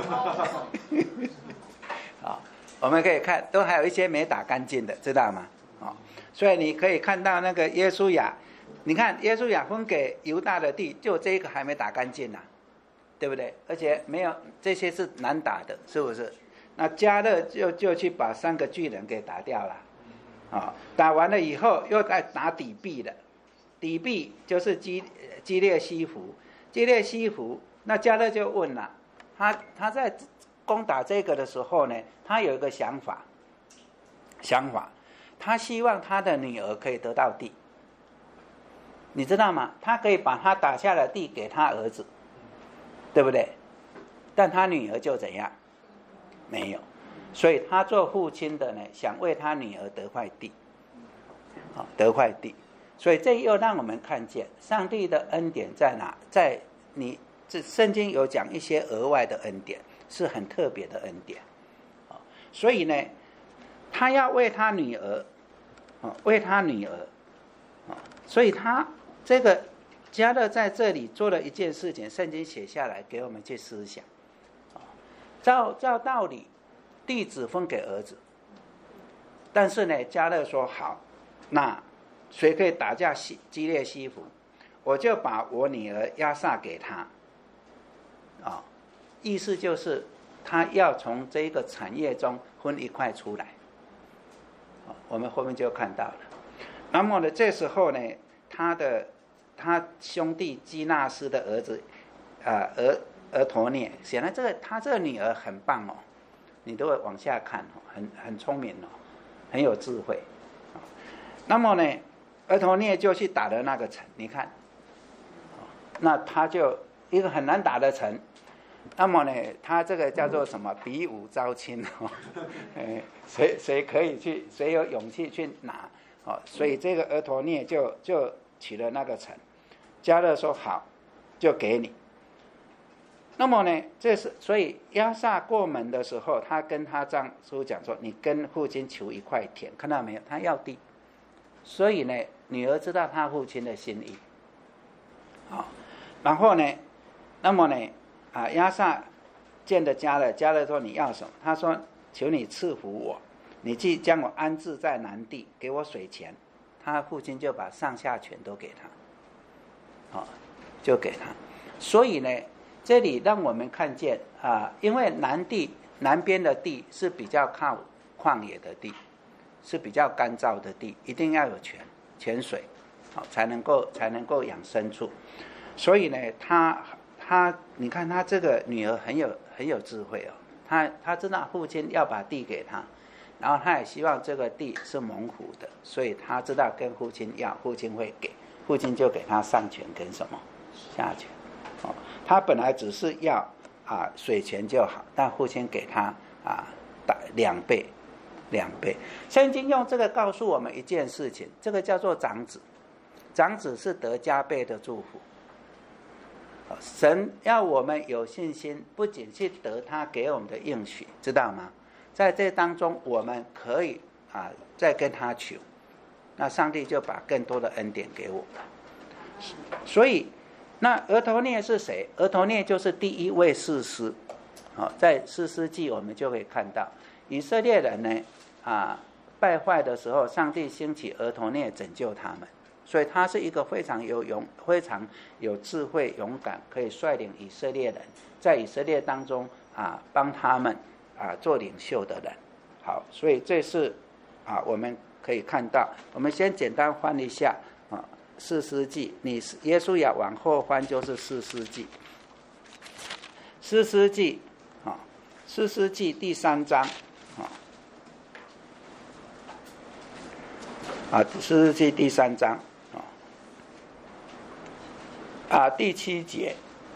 哦，我们可以看，都还有一些没打干净的，知道吗？哦，所以你可以看到那个约书亚，你看约书亚分给犹大的地，就这一个还没打干净啊，对不对？而且没有这些是难打的，是不是？那迦勒就就去把三个巨人给打掉了，啊，哦，打完了以后又在打底壁的。底壁就是基基列西弗，基列西弗，那迦勒就问了，他他在攻打这个的时候呢，他有一个想法，想法，他希望他的女儿可以得到地，你知道吗？他可以把他打下的地给他儿子，对不对？但他女儿就怎样？没有，所以他做父亲的呢，想为他女儿得块地，啊，得块地。所以这又让我们看见上帝的恩典在哪？在你这圣经有讲一些额外的恩典，是很特别的恩典。所以呢，他要为他女儿，为他女儿，所以他这个迦勒在这里做了一件事情，圣经写下来给我们去思想。照照道理，地只分给儿子，但是呢，迦勒说好，那谁可以打架基列西弗，我就把我女儿押撒给他，啊，哦，意思就是他要从这个产业中分一块出来，哦，我们后面就看到了。那么呢，这时候呢，他的他兄弟基纳斯的儿子，啊，呃，俄陀涅，显然这个他这个女儿很棒哦，你都会往下看哦，很很聪明哦，很有智慧，哦，那么呢，俄陀涅就去打了那个城，你看，那他就一个很难打的城，那么呢，他这个叫做什么？比武招亲哦，哎，谁谁可以去，谁有勇气去拿哦？所以这个俄陀涅就就取了那个城，迦勒说好，就给你。那么呢，这是所以押撒过门的时候，他跟他丈夫讲说：“你跟父亲求一块田，看到没有？他要地。”所以呢，女儿知道他父亲的心意，好，然后呢，那么呢，啊，押撒见的迦勒，迦勒说你要什么？他说：求你赐福我，你既将我安置在南地，给我水泉。他父亲就把上下泉都给他，好，就给他。所以呢，这里让我们看见啊，因为南地南边的地是比较靠旷野的地。是比较干燥的地，一定要有泉泉水，好才能够才能够养牲畜。所以呢，他他你看他这个女儿很有很有智慧哦，他他知道父亲要把地给他，然后他也希望这个地是蒙福的，所以他知道跟父亲要，父亲会给，父亲就给他上泉跟什么下泉。哦，他本来只是要啊水泉就好，但父亲给他啊打两倍。两倍，圣经用这个告诉我们一件事情，这个叫做长子，长子是得加倍的祝福。神要我们有信心，不仅去得他给我们的应许，知道吗？ 在这当中我们可以啊再跟他求，那上帝就把更多的恩典给我们。所以那俄陀聶是谁？俄陀聶就是第一位士师。好，在士师记我们就可以看到，以色列人呢啊败坏的时候，上帝兴起俄陀聶拯救他们，所以他是一个非常有勇、非常有智慧、勇敢，可以率领以色列人在以色列当中啊帮他们啊做领袖的人。好，所以这是啊我们可以看到，我们先简单翻一下啊士师记，你耶稣亚往后翻就是士师记，士师记。啊，士师记第三章，啊，啊，士师记第三章，啊，啊，第七节，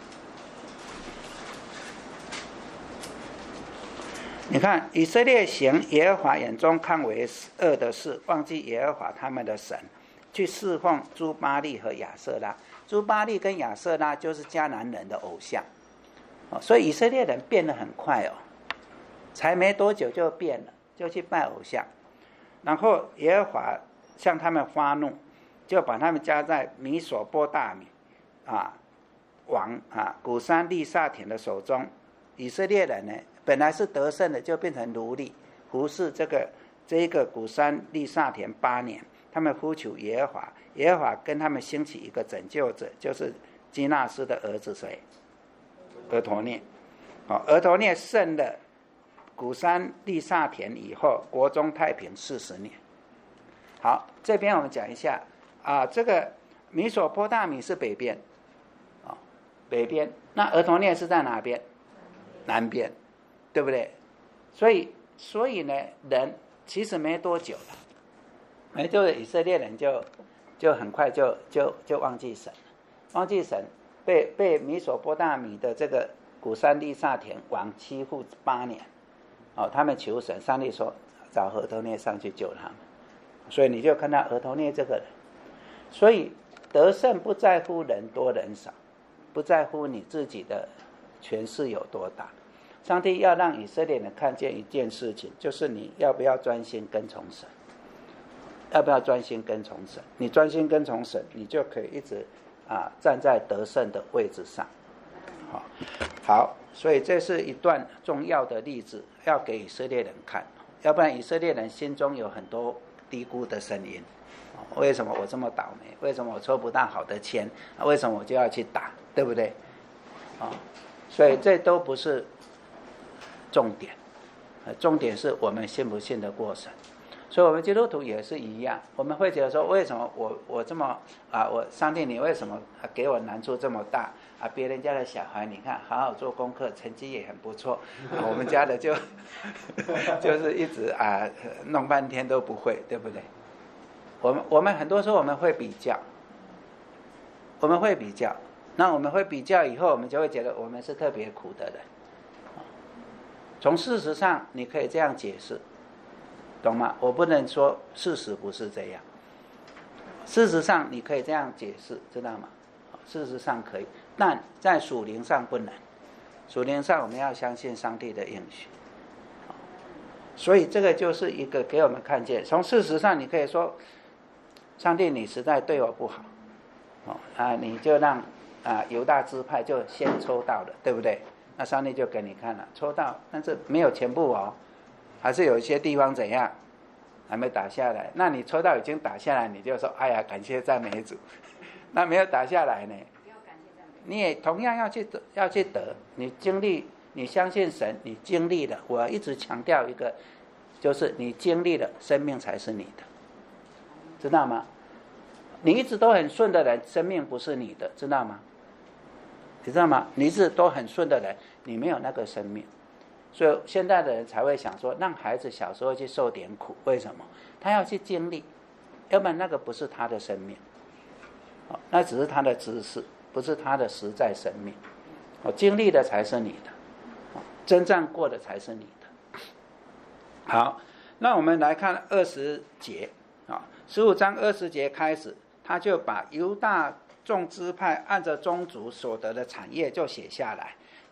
你看以色列行耶和华眼中看为恶的事，忘记耶和华他们的神，去侍奉诸巴力和亚舍拉。诸巴力跟亚舍拉就是迦南人的偶像。所以以色列人变得很快哦，才没多久就变了，就去拜偶像。然后耶和华向他们发怒，就把他们加在米索波大米啊王啊古珊利萨田的手中。以色列人呢，本来是得胜的，就变成奴隶，服侍这个这一个古珊利萨田八年。他们呼求耶和华，耶和华跟他们兴起一个拯救者，就是基纳斯的儿子谁？俄陀聶。哦，俄陀聶胜了古珊利萨田以后，国中太平四十年。好，这边我们讲一下啊，这个米索波大米是北边，啊、哦，北边。那俄陀聶是在哪边？南边，对不对？所以，所以呢，人其实没多久了，没多久以色列人就就很快就就就忘记神了，忘记神。被被米索波大米的这个古珊利萨田王欺负八年，哦，他们求神，上帝说找俄陀聶上去救他们，所以你就看到俄陀聶这个人，所以得胜不在乎人多人少，不在乎你自己的权势有多大，上帝要让以色列人看见一件事情，就是你要不要专心跟从神，要不要专心跟从神？你专心跟从神，你就可以一直。啊，站在得胜的位置上，好，好，所以这是一段重要的例子，要给以色列人看，要不然以色列人心中有很多低估的声音，为什么我这么倒霉？为什么我抽不到好的签？为什么我就要去打？对不对？啊，所以这都不是重点，重点是我们信不信得过神。所以我们基督徒也是一样，我们会觉得说，为什么我我这么啊，我上帝你为什么给我难处这么大啊？别人家的小孩你看好好做功课，成绩也很不错，啊、我们家的就就是一直啊弄半天都不会，对不对？我们我们很多时候我们会比较，我们会比较，那我们会比较以后，我们就会觉得我们是特别苦的人。从事实上，你可以这样解释。懂吗？我不能说事实不是这样，事实上你可以这样解释，知道吗？事实上可以，但在属灵上不能。属灵上我们要相信上帝的应许，所以这个就是一个给我们看见。从事实上你可以说，上帝你实在对我不好，哦啊，你就让啊犹大支派就先抽到了，对不对？那上帝就给你看了，抽到，但是没有全部哦。还是有一些地方怎样还没打下来，那你抽到已经打下来，你就说哎呀感谢赞美主。那没有打下来呢，你也同样要去得要去得，你经历，你相信神，你经历了。我一直强调一个，就是你经历了，生命才是你的，知道吗？你一直都很顺的人，生命不是你的，知道吗？你知道吗？你一直都很顺的人，你没有那个生命。所以现在的人才会想说，让孩子小时候去受点苦，为什么？他要去经历，要不然那个不是他的生命，哦，那只是他的知识，不是他的实在生命。哦，经历的才是你的，哦，征战过的才是你的。好，那我们来看二十节啊，十五章二十节开始，他就把犹大众支派按着宗族所得的产业就写下来。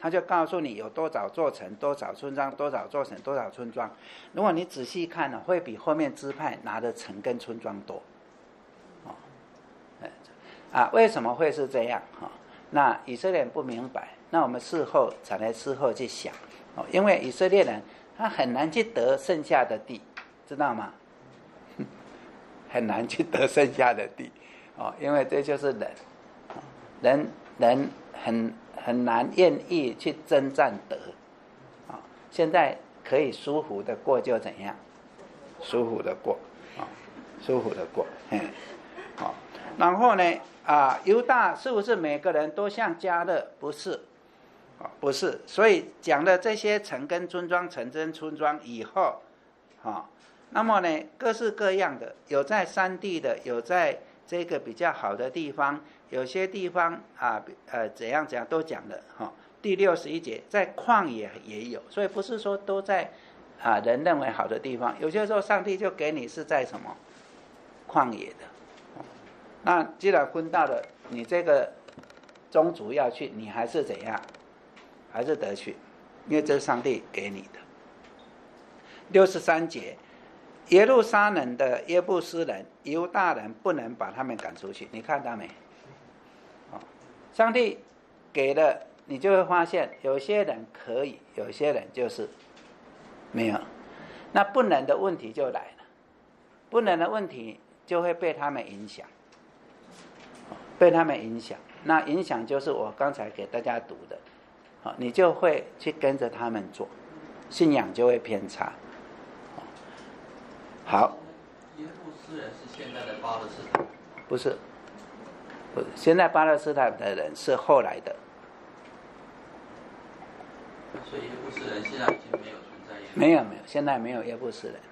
他就告诉你有多少座城、多少村庄、多少座城、多少村庄。如果你仔细看呢，会比后面支派拿的城跟村庄多。哦，啊，为什么会是这样？哈、哦，那以色列人不明白，那我们事后才来事后去想。哦，因为以色列人他很难去得剩下的地，知道吗？很难去得剩下的地。哦，因为这就是人，人人很。很难愿意去征战得，啊、哦，现在可以舒服的过就怎样，舒服的过，啊、哦，舒服的过，嗯，好、哦，然后呢，啊，犹大是不是每个人都像迦勒？不是，啊、哦，不是，所以讲的这些城跟村庄、城跟村庄以后，啊、哦，那么呢，各式各样的，有在山地的，有在这个比较好的地方。有些地方啊，呃，怎样怎样都讲了哈、哦。第六十一节，在旷野也有，所以不是说都在啊人认为好的地方。有些时候上帝就给你是在什么旷野的、哦。那既然分到了，你这个宗族要去，你还是怎样，还是得去，因为这是上帝给你的。六十三节，耶路撒冷的耶布斯人、犹大人不能把他们赶出去，你看到没？上帝给了你，就会发现有些人可以，有些人就是没有。那不能的问题就来了，不能的问题就会被他们影响，被他们影响。那影响就是我刚才给大家读的，你就会去跟着他们做，信仰就会偏差。好， 耶布斯人是现在的巴勒斯坦？ 不是。现在巴勒斯坦的人是后来的， 所以耶布斯人现在已经没有存在。 没有没有，现在没有耶布斯人。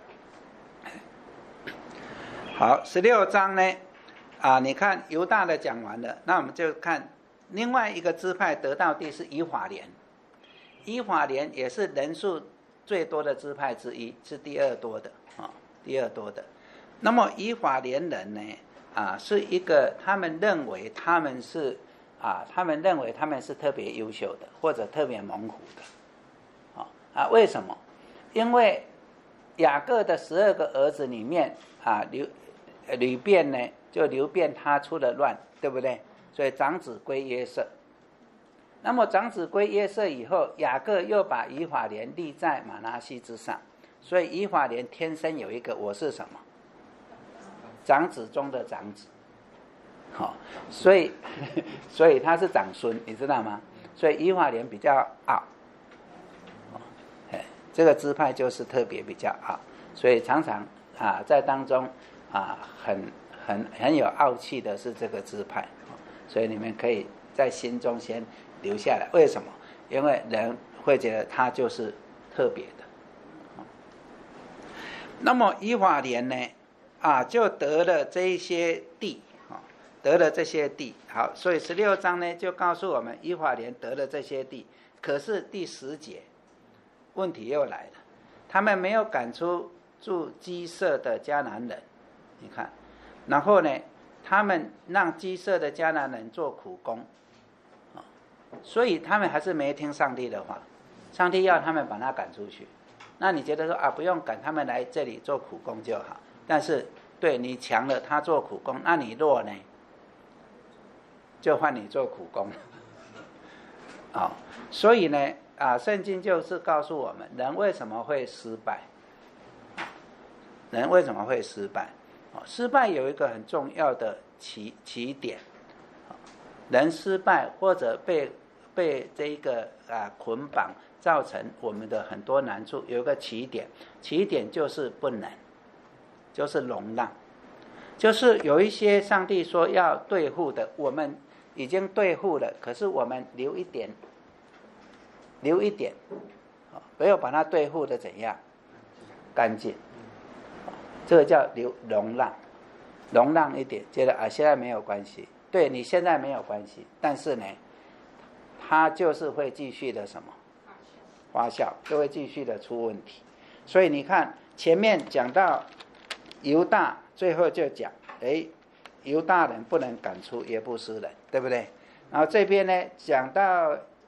好，十六章呢，啊，你看犹大的讲完了，那我们就看另外一个支派得到地是以法莲，以法莲也是人数最多的支派之一，是第二多的啊、哦，第二多的。那么以法莲人呢？啊，是一个他们认为他们是啊，他们认为他们是特别优秀的，或者特别猛虎的，啊啊，为什么？因为雅各的十二个儿子里面啊，刘吕遍呢，就刘遍他出了乱，对不对？所以长子归约瑟。那么长子归约瑟以后，雅各又把以法莲立在玛拿西之上，所以以法莲天生有一个我是什么？长子中的长子，好、哦，所以所以他是长孙，你知道吗？所以以法莲比较傲，哦，这个支派就是特别比较傲，所以常常啊在当中啊很很很有傲气的是这个支派，哦，所以你们可以在心中先留下来。为什么？因为人会觉得他就是特别的。哦，那么以法莲呢？啊，就得了这一些地，啊，得了这些地。好，所以十六章呢就告诉我们，以法莲得了这些地。可是第十节，问题又来了，他们没有赶出住基色的迦南人，你看，然后呢，他们让基色的迦南人做苦工，啊，所以他们还是没听上帝的话，上帝要他们把他赶出去。那你觉得说啊，不用赶他们来这里做苦工就好？但是对你强了，他做苦工，那你弱呢，就换你做苦工。好，哦，所以呢，啊，圣经就是告诉我们，人为什么会失败？人为什么会失败？哦，失败有一个很重要的起起点，哦，人失败或者被被这个啊捆绑，造成我们的很多难处，有一个起点，起点就是不能。就是容让，就是有一些上帝说要对付的，我们已经对付了，可是我们留一点，留一点，没有把它对付的怎样干净，这个叫留容让，容让一点，觉得啊现在没有关系，对你现在没有关系，但是呢，它就是会继续的什么发酵，就会继续的出问题。所以你看前面讲到犹大，最后就讲，哎，犹大人不能赶出耶布斯人，对不对？然后这边呢讲到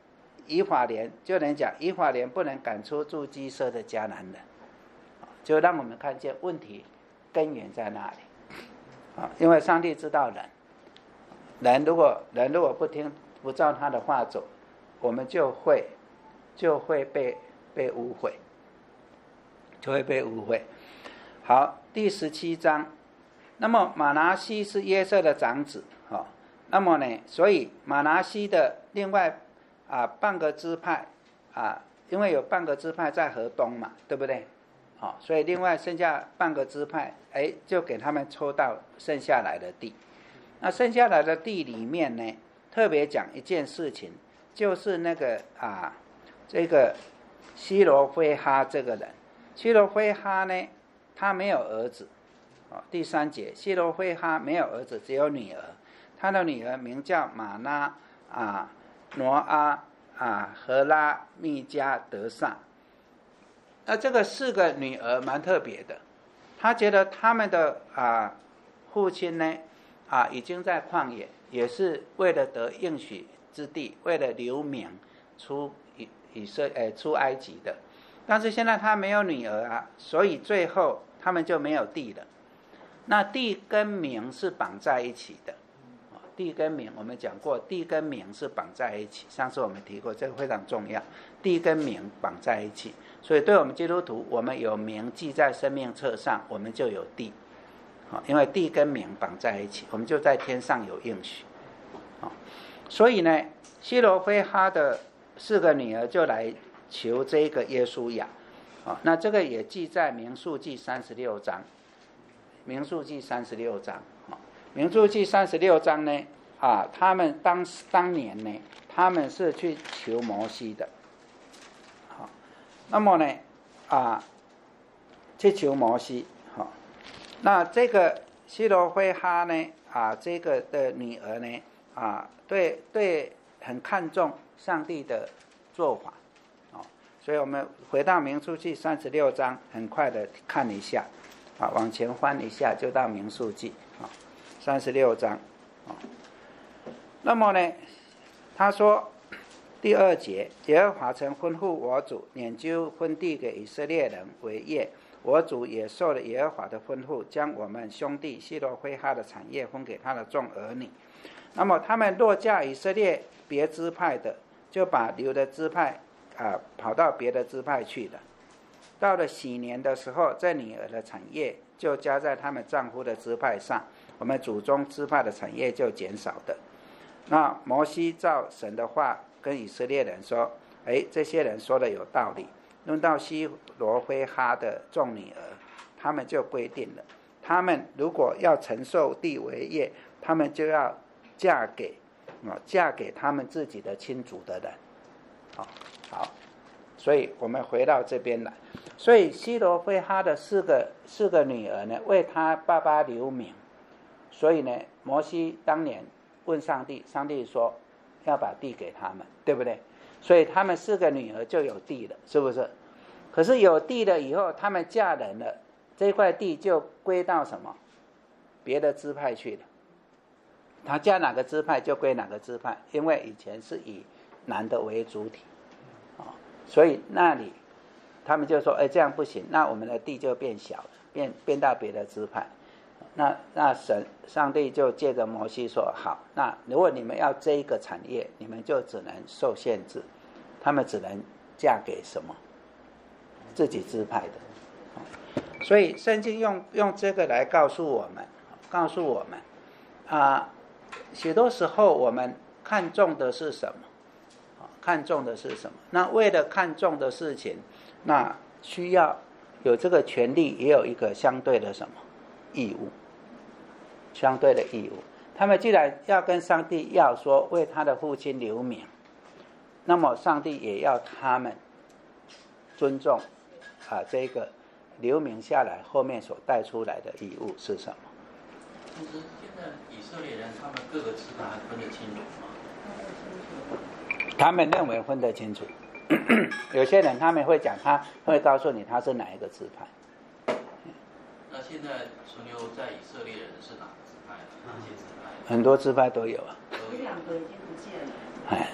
以法莲就能讲，以法莲不能赶出住基色的迦南人，就让我们看见问题根源在哪里啊？因为上帝知道人，人如果人如果不听不照他的话走，我们就会就会被被污秽，就会被污秽。好，第十七章，那么马拿西是约瑟的长子，哦，那么呢，所以马拿西的另外啊半个支派啊，因为有半个支派在河东嘛，对不对？好，所以另外剩下半个支派，哎，就给他们抽到剩下来的地。那剩下来的地里面呢，特别讲一件事情，就是那个啊，这个西罗非哈这个人，西罗非哈呢，他没有儿子。哦，第三节，西罗非哈没有儿子，只有女儿。他的女儿名叫玛拉啊、挪阿啊、荷拉、密加、德萨。那这个四个女儿蛮特别的，他觉得他们的啊父亲呢啊已经在旷野，也是为了得应许之地，为了留名出以以色呃出埃及的。但是现在他没有女儿啊，所以最后他们就没有地了。那地跟名是绑在一起的，地跟名我们讲过，地跟名是绑在一起，上次我们提过，这个非常重要，地跟名绑在一起。所以对我们基督徒，我们有名记在生命册上，我们就有地，因为地跟名绑在一起，我们就在天上有应许。所以呢，西罗非哈的四个女儿就来求这个约书亚，那这个也记在民数记三十六章，民数记三十六章，民数记三十六章呢，啊，他们当当年呢，他们是去求摩西的，好，那么呢，啊，去求摩西，好，那这个西罗非哈呢，啊，这个的女儿呢，啊，对对，很看重上帝的做法，哦，所以我们回到民数记三十六章，很快的看一下，啊，往前翻一下就到民数记，啊，三十六章，啊，那么呢，他说第二节，耶和华曾吩咐我主研究分地给以色列人为业，我主也受了耶和华的吩咐，将我们兄弟西罗非哈的产业分给他的众儿女。那么他们若嫁以色列别支派的，就把留的支派啊跑到别的支派去了。到了喜年的时候，这女儿的产业就加在他们丈夫的支派上，我们祖宗支派的产业就减少的。那摩西照神的话跟以色列人说，哎，这些人说的有道理。论到西罗非哈的众女儿，他们就规定了，他们如果要承受地为业，他们就要嫁给嫁给他们自己的亲族的人。好，好，所以我们回到这边来。所以西罗非哈的四个四个女儿呢，为他爸爸留名。所以呢，摩西当年问上帝，上帝说要把地给他们，对不对？所以他们四个女儿就有地了，是不是？可是有地了以后，他们嫁人了，这块地就归到什么？别的支派去了。他嫁哪个支派就归哪个支派，因为以前是以男的为主体，哦，所以那里他们就说，哎，这样不行，那我们的地就变小了，变变到别的支派。那那神上帝就借着摩西说，好，那如果你们要这一个产业，你们就只能受限制，他们只能嫁给什么自己支派的。所以圣经用用这个来告诉我们，告诉我们啊，许多时候我们看重的是什么？看重的是什么？那为了看重的事情，那需要有这个权利，也有一个相对的什么义务？相对的义务。他们既然要跟上帝要说为他的父亲留名，那么上帝也要他们尊重啊这个留名下来后面所带出来的义务是什么？ 其实现在以色列人他们各个支派还分得清楚吗？ 他们认为分得清楚。有些人他们会讲，他会告诉你他是哪一个支派。 那现在存留在以色列人是哪个支派？哪些支派？ 很多支派都有啊。 有两个已经不见了。 哎，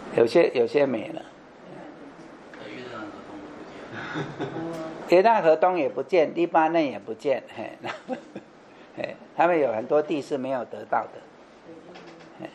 有些有些没了。约旦河东也不见，黎巴嫩也不见，嘿，嘿，他们有很多地是没有得到的。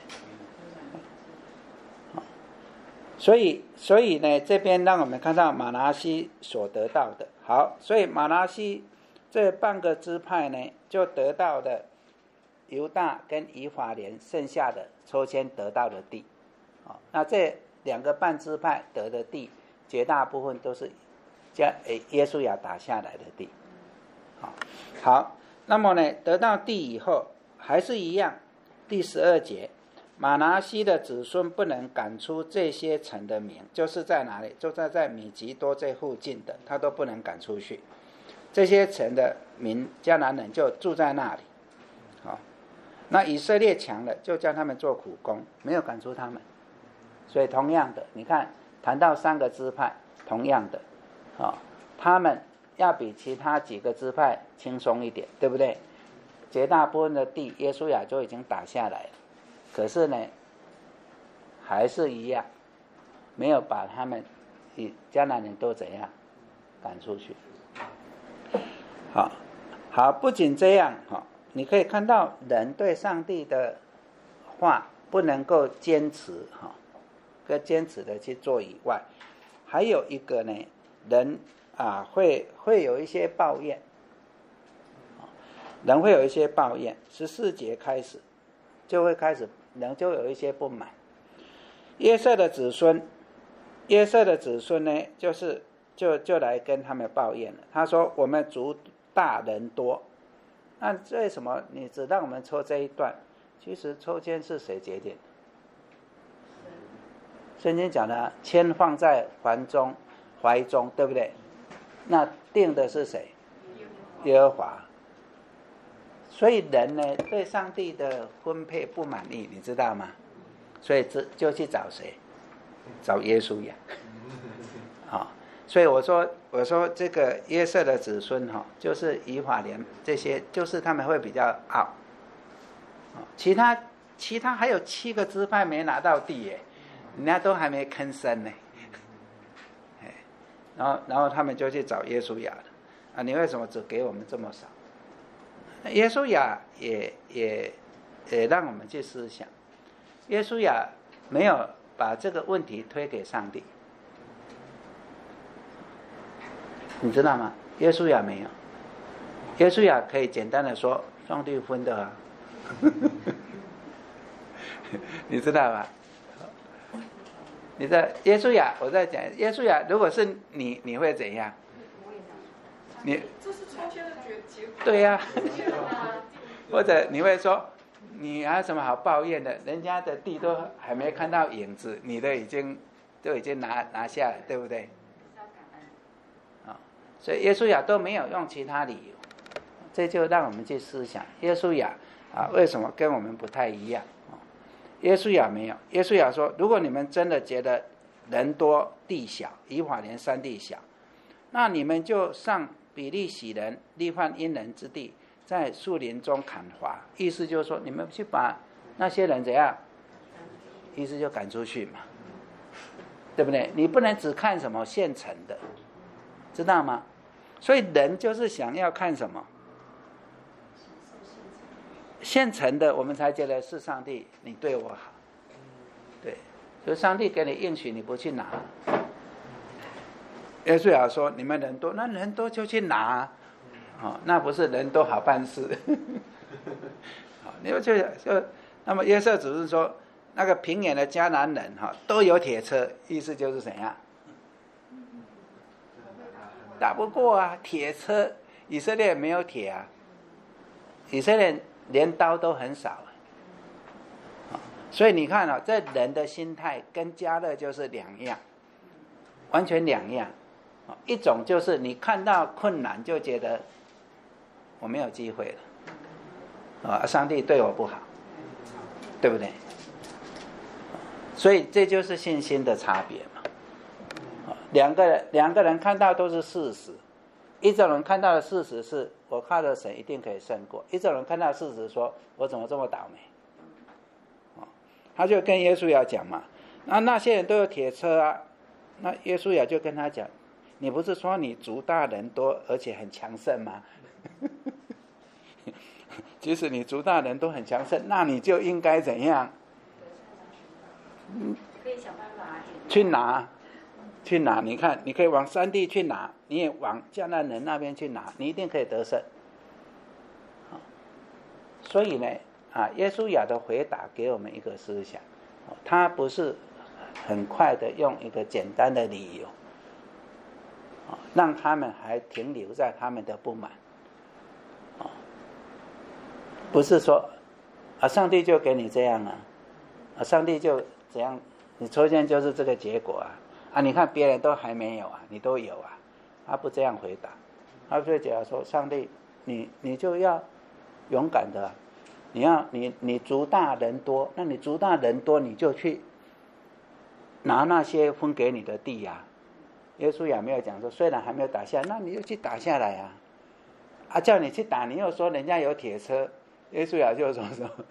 所以，所以呢，这边让我们看到马拿西所得到的。好，所以马拿西这半个支派呢，就得到的犹大跟以法莲剩下的抽签得到的地。好，那这两个半支派得的地，绝大部分都是加耶稣亚打下来的地。好，好，那么呢，得到地以后还是一样，第十二节。马拿西的子孙不能赶出这些城的名，就是在哪里？就在在米吉多这附近的，他都不能赶出去。这些城的民，迦南人就住在那里。好，那以色列强了，就叫他们做苦工，没有赶出他们。所以同样的，你看谈到三个支派，同样的，哦，他们要比其他几个支派轻松一点，对不对？绝大部分的地，耶稣亚就已经打下来了。可是呢，还是一样，没有把他们以迦南人都怎样赶出去。好，好，不仅这样，哈，你可以看到人对上帝的话不能够坚持，哈，跟坚持的去做以外，还有一个呢，人啊会会有一些抱怨，人会有一些抱怨。十四节开始就会开始。人就有一些不满。约瑟的子孙，约瑟的子孙呢，就是就就来跟他们抱怨了。他说：“我们族大人多，那为什么你只让我们抽这一段？其实抽签是谁决定的？圣经讲的签放在怀中，怀中，对不对？那定的是谁？耶和华。所以人呢，对上帝的分配不满意，你知道吗？所以就去找谁？找耶稣呀。好，所以我说，我说这个约瑟的子孙哈，就是以法莲这些，就是他们会比较傲。其他其他还有七个支派没拿到地耶，人家都还没吭声呢。然后然后他们就去找耶稣亚了。啊，你为什么只给我们这么少？耶稣亚也也也让我们去思想，耶稣亚没有把这个问题推给上帝，你知道吗？耶稣亚没有，耶稣亚可以简单的说，上帝分的啊，你知道吧？你知道耶稣亚，我在讲耶稣亚，如果是你，你会怎样？你这是抽签的结果。 对呀、啊，或者你会说，你还有什么好抱怨的？人家的地都还没看到影子，你的已经都已经拿拿下了，对不对？啊、哦，所以耶稣亚都没有用其他理由，这就让我们去思想耶稣亚啊，为什么跟我们不太一样？哦、耶稣亚没有，耶稣亚说，如果你们真的觉得人多地小，以法莲山地小，那你们就上比利洗人、利换因人之地，在树林中砍伐。意思就是说，你们去把那些人怎样？意思就赶出去嘛，对不对？你不能只看什么现成的，知道吗？所以人就是想要看什么现成的，我们才觉得是上帝，你对我好。对，所以上帝给你应许，你不去拿。耶稣亚说：“你们人多，那人多就去拿，哦，那不是人多好办事。好，你们就就那么约瑟只是说，那个平原的迦南人哈、哦、都有铁车，意思就是怎样？打不过啊，铁车，以色列没有铁啊，以色列连刀都很少啊。哦、所以你看啊、哦，这人的心态跟迦勒就是两样，完全两样。”一种就是你看到困难就觉得我没有机会了，啊，上帝对我不好，对不对？所以这就是信心的差别嘛。两个人两个人看到都是事实，一种人看到的事实是我靠着神一定可以胜过，一种人看到的事实说我怎么这么倒霉，他就跟耶稣要讲嘛。 那那些人都有铁车啊，那约书亚就跟他讲，你不是说你族大人多而且很强盛吗？即使你族大人都很强盛，那你就应该怎样？ 可以想办法去拿，去拿。你看，你可以往山地去拿，你也往迦南人那边去拿，你一定可以得胜。所以呢，啊，约书亚的回答给我们一个思想，他不是很快的用一个简单的理由，让他们还停留在他们的不满。不是说啊，上帝就给你这样啊，啊，上帝就怎样，你出现就是这个结果啊，啊，你看别人都还没有啊，你都有啊，他不这样回答，他就讲说，上帝，你你就要勇敢的、啊，你要你你族大人多，那你族大人多，你就去拿那些分给你的地呀、啊。耶稣也没有讲说，虽然还没有打下，那你就去打下来啊，啊，叫你去打，你又说人家有铁车。耶稣亚就说什么？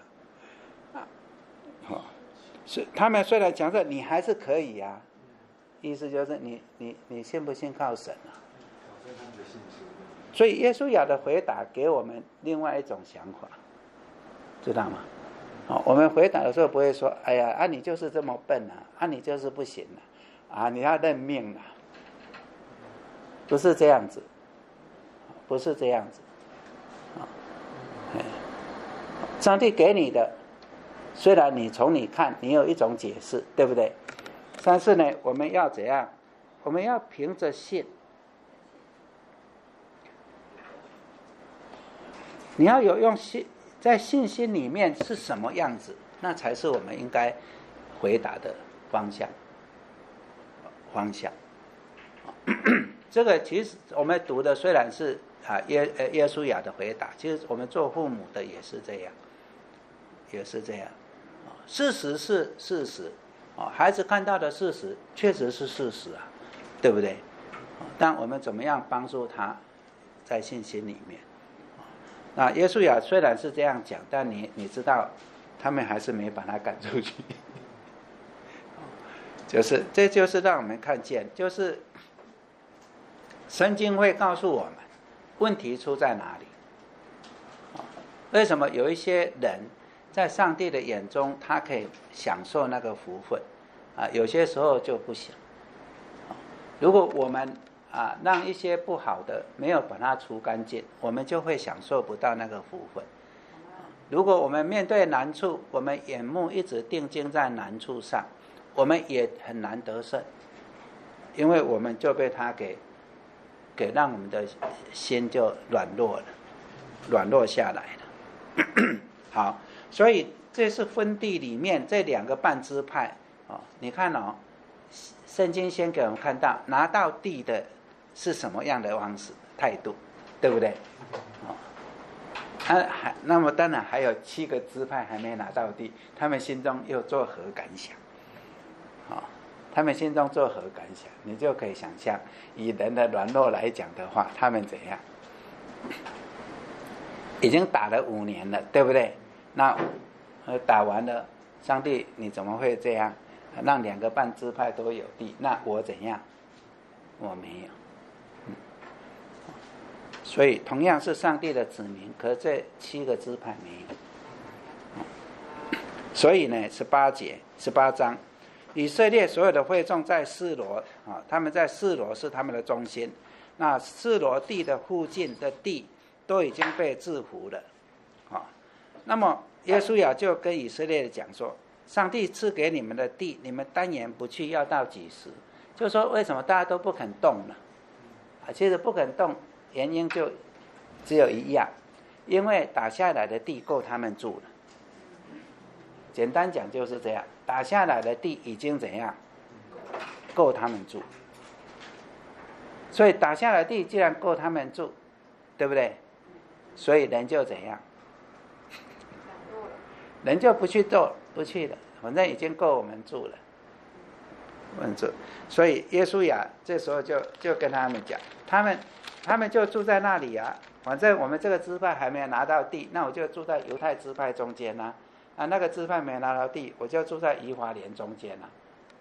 好，是他们虽然讲说你还是可以啊，意思就是你你你信不信靠神啊？所以耶稣亚的回答给我们另外一种想法，知道吗？好，我们回答的时候不会说，哎呀啊你就是这么笨啊，啊你就是不行啊，啊你要认命啊，不是这样子，不是这样子，啊，哎。上帝给你的，虽然你从你看你有一种解释，对不对？但是呢，我们要怎样？我们要凭着信，你要有用信，在信心里面是什么样子，那才是我们应该回答的方向。方向。这个其实我们读的虽然是啊耶呃耶稣亚的回答，其实我们做父母的也是这样。也是这样，事实是事实，孩子看到的事实确实是事实啊，对不对？但我们怎么样帮助他在信心里面？那耶稣亚虽然是这样讲，但你你知道，他们还是没把他赶出去。就是这就是让我们看见，就是圣经会告诉我们问题出在哪里。为什么有一些人在上帝的眼中，他可以享受那个福分，啊，有些时候就不行。如果我们啊让一些不好的没有把它除干净，我们就会享受不到那个福分。如果我们面对难处，我们眼目一直定睛在难处上，我们也很难得胜，因为我们就被他给给让我们的心就软弱了，软弱下来了。好。所以这是分地里面这两个半支派哦，你看哦，圣经先给我们看到拿到地的是什么样的方式态度，对不对？哦，啊还那么当然还有七个支派还没拿到地，他们心中又作何感想？哦，他们心中作何感想？你就可以想象，以人的软弱来讲的话，他们怎样？已经打了五年了，对不对？那打完了，上帝你怎么会这样让两个半支派都有地？那我怎样？我没有。嗯，所以同样是上帝的子民，可是这七个支派没有。所以呢，十八节、十八章，以色列所有的会众在示罗啊，他们在示罗是他们的中心。那示罗地的附近的地都已经被制服了，啊，那么耶稣亚就跟以色列讲说，上帝赐给你们的地，你们单言不去，要到几时？就说为什么大家都不肯动呢？啊，其实不肯动，原因就只有一样，因为打下来的地够他们住了。简单讲就是这样，打下来的地已经怎样？够他们住。所以打下来的地既然够他们住，对不对？所以人就怎样？人就不去做，不去了，反正已经够我们住了，我们住。所以耶稣亚这时候就就跟他们讲，他们他们就住在那里啊，反正我们这个支派还没有拿到地，那我就住在犹太支派中间啊，啊那个支派没有拿到地，我就住在以法莲中间啊，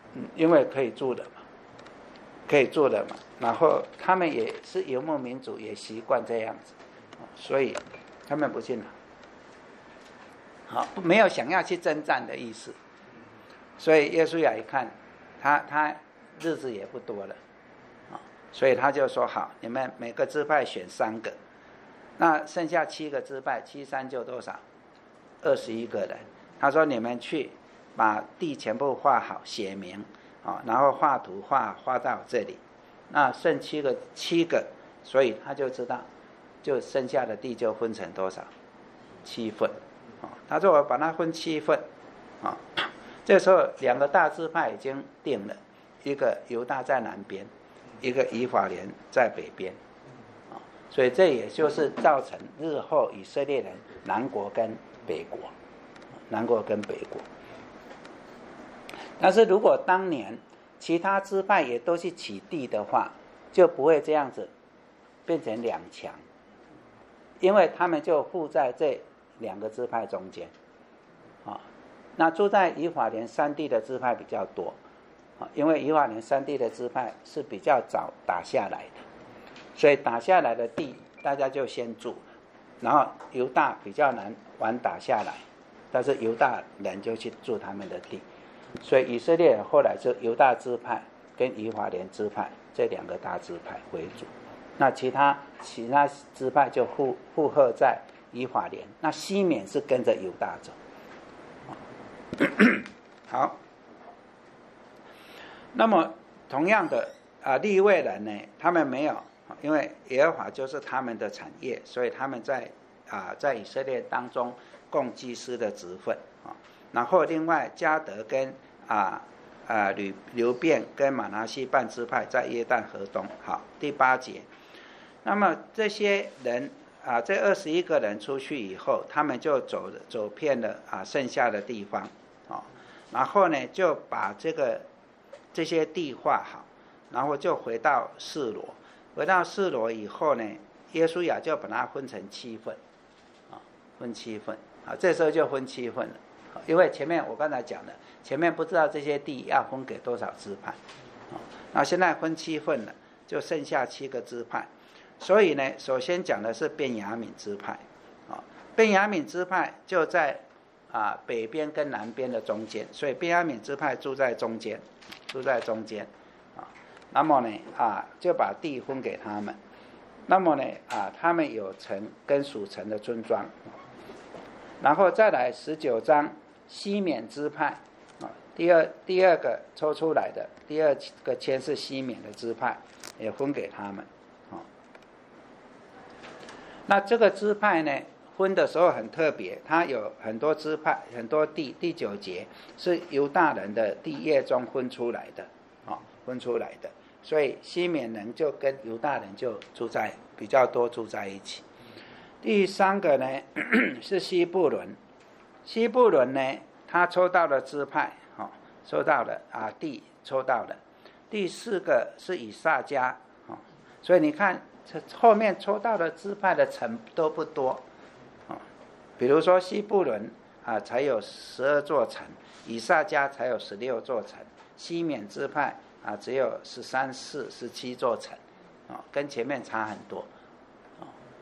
嗯，因为可以住的嘛，可以住的嘛。然后他们也是游牧民族，也习惯这样子，所以他们不进来。好，没有想要去征战的意思。所以约书亚一看，他他日子也不多了，所以他就说好，你们每个支派选三个，那剩下七个支派，七三就多少？二十一个人。他说你们去把地全部画好，写明啊，然后画图画画到这里，那剩七个七个，所以他就知道，就剩下的地就分成多少？七份。他说我把它分七份啊。这时候两个大支派已经定了，一个犹大在南边，一个以法莲在北边，所以这也就是造成日后以色列人南国跟北国，南国跟北国。但是如果当年其他支派也都去起地的话，就不会这样子变成两强，因为他们就附在这两个支派中间啊。那住在以法莲山地的支派比较多，因为以法莲山地的支派是比较早打下来的，所以打下来的地大家就先住，然后犹大比较难晚打下来，但是犹大人就去住他们的地，所以以色列人后来就犹大支派跟以法莲支派这两个大支派为主，那其他其他支派就附附和在以法莲，那西缅是跟着犹大走。好，那么同样的啊，利未人呢，他们没有，因为耶和华就是他们的产业，所以他们在啊在以色列当中供祭司的职分啊。然后另外迦得跟啊啊流流便跟马拿西半支派在约旦河东。好，第八节，那么这些人。啊，这二十一个人出去以后，他们就走走遍了啊剩下的地方，啊，然后呢就把这个这些地画好，然后就回到示罗，回到示罗以后呢，约书亚就把它分成七份，啊，分七份，啊，这时候就分七份了，因为前面我刚才讲的，前面不知道这些地要分给多少支派，啊，那现在分七份了，就剩下七个支派。所以呢，首先讲的是便雅悯支派，啊，便雅悯支派就在啊北边跟南边的中间，所以便雅悯支派住在中间，住在中间，啊，那么呢啊就把地分给他们，那么呢啊他们有城跟属城的村庄，然后再来十九章西缅支派，啊，第二第二个抽出来的第二个签是西缅的支派，也分给他们。那这个支派呢，分的时候很特别，它有很多支派，很多地。第九节是犹大人的地业中分出来的，哦，分出来的，所以西缅人就跟犹大人就住在比较多，住在一起。第三个呢是西布伦，西布伦呢，他抽到了支派，哦，抽到了啊地，抽到了。第四个是以萨迦，哦，所以你看。后面抽到的支派的城都不多，啊，比如说西布伦啊，才有十二座城，以萨迦才有十六座城，西缅支派啊只有十三四十七座城，啊，跟前面差很多，啊。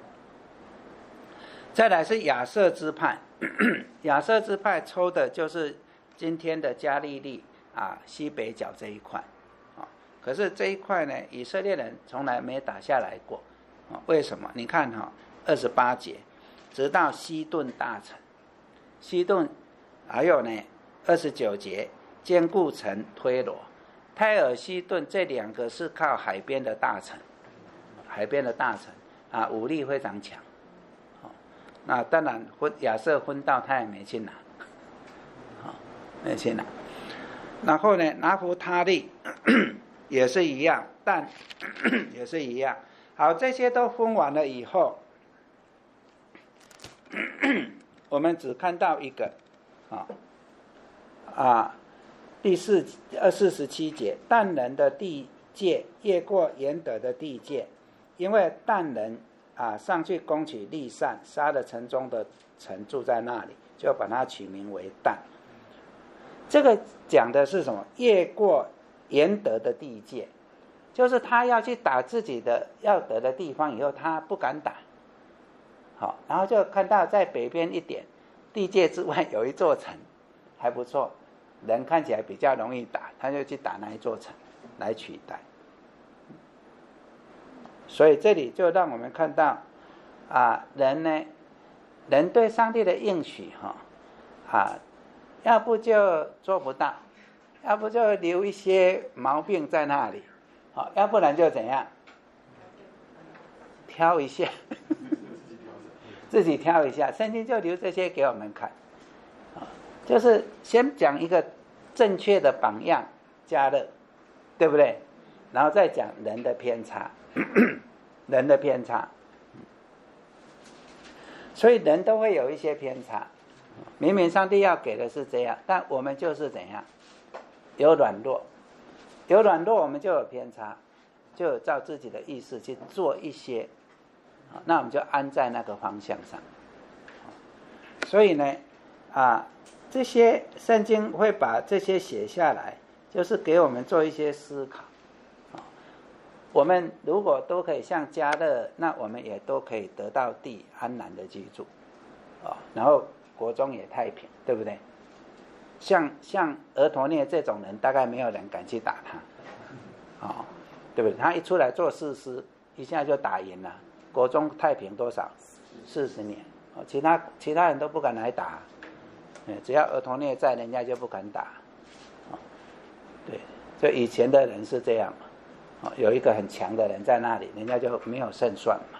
再来是亚设支派，亚设支派抽的就是今天的加利利啊西北角这一块。可是这一块呢，以色列人从来没打下来过，为什么？你看哈，二十八节，直到西顿大城，西顿，还有呢，二十九节，坚固城推罗，泰尔西顿这两个是靠海边的大城，海边的大城啊，武力非常强。那当然分亚瑟分到他也没去拿，没去拿。然后呢，拿弗他利。也是一样，但也是一样。好，这些都分完了以后，我们只看到一个，啊啊，第四二四十七节，但人的地界越过沿得的地界，因为但人啊上去攻取利善，杀了城中的城住在那里，就把它取名为但。 这个讲的是什么？越过原得的地界，就是他要去打自己的要得的地方以后，他不敢打。好，然后就看到在北边一点地界之外有一座城，还不错，人看起来比较容易打，他就去打那一座城来取代。所以这里就让我们看到啊，人呢，人对上帝的应许哈啊，要不就做不到，要不就留一些毛病在那里，好，要不然就怎样，挑一下，自己挑一下，圣经就留这些给我们看，就是先讲一个正确的榜样，加勒，对不对？然后再讲人的偏差，人的偏差，所以人都会有一些偏差。明明上帝要给的是这样，但我们就是怎样，有软弱，有软弱我们就有偏差，就有照自己的意思去做一些，那我们就安在那个方向上。所以呢，啊，这些圣经会把这些写下来，就是给我们做一些思考。我们如果都可以像迦勒，那我们也都可以得到地安然的居住，然后国中也太平，对不对？像像俄陀聶这种人，大概没有人敢去打他，哦，对不对？他一出来做士师，一下就打赢了，国中太平多少？四十年，其他其他人都不敢来打，只要俄陀聶在，人家就不敢打，对，就以前的人是这样嘛。有一个很强的人在那里，人家就没有胜算嘛。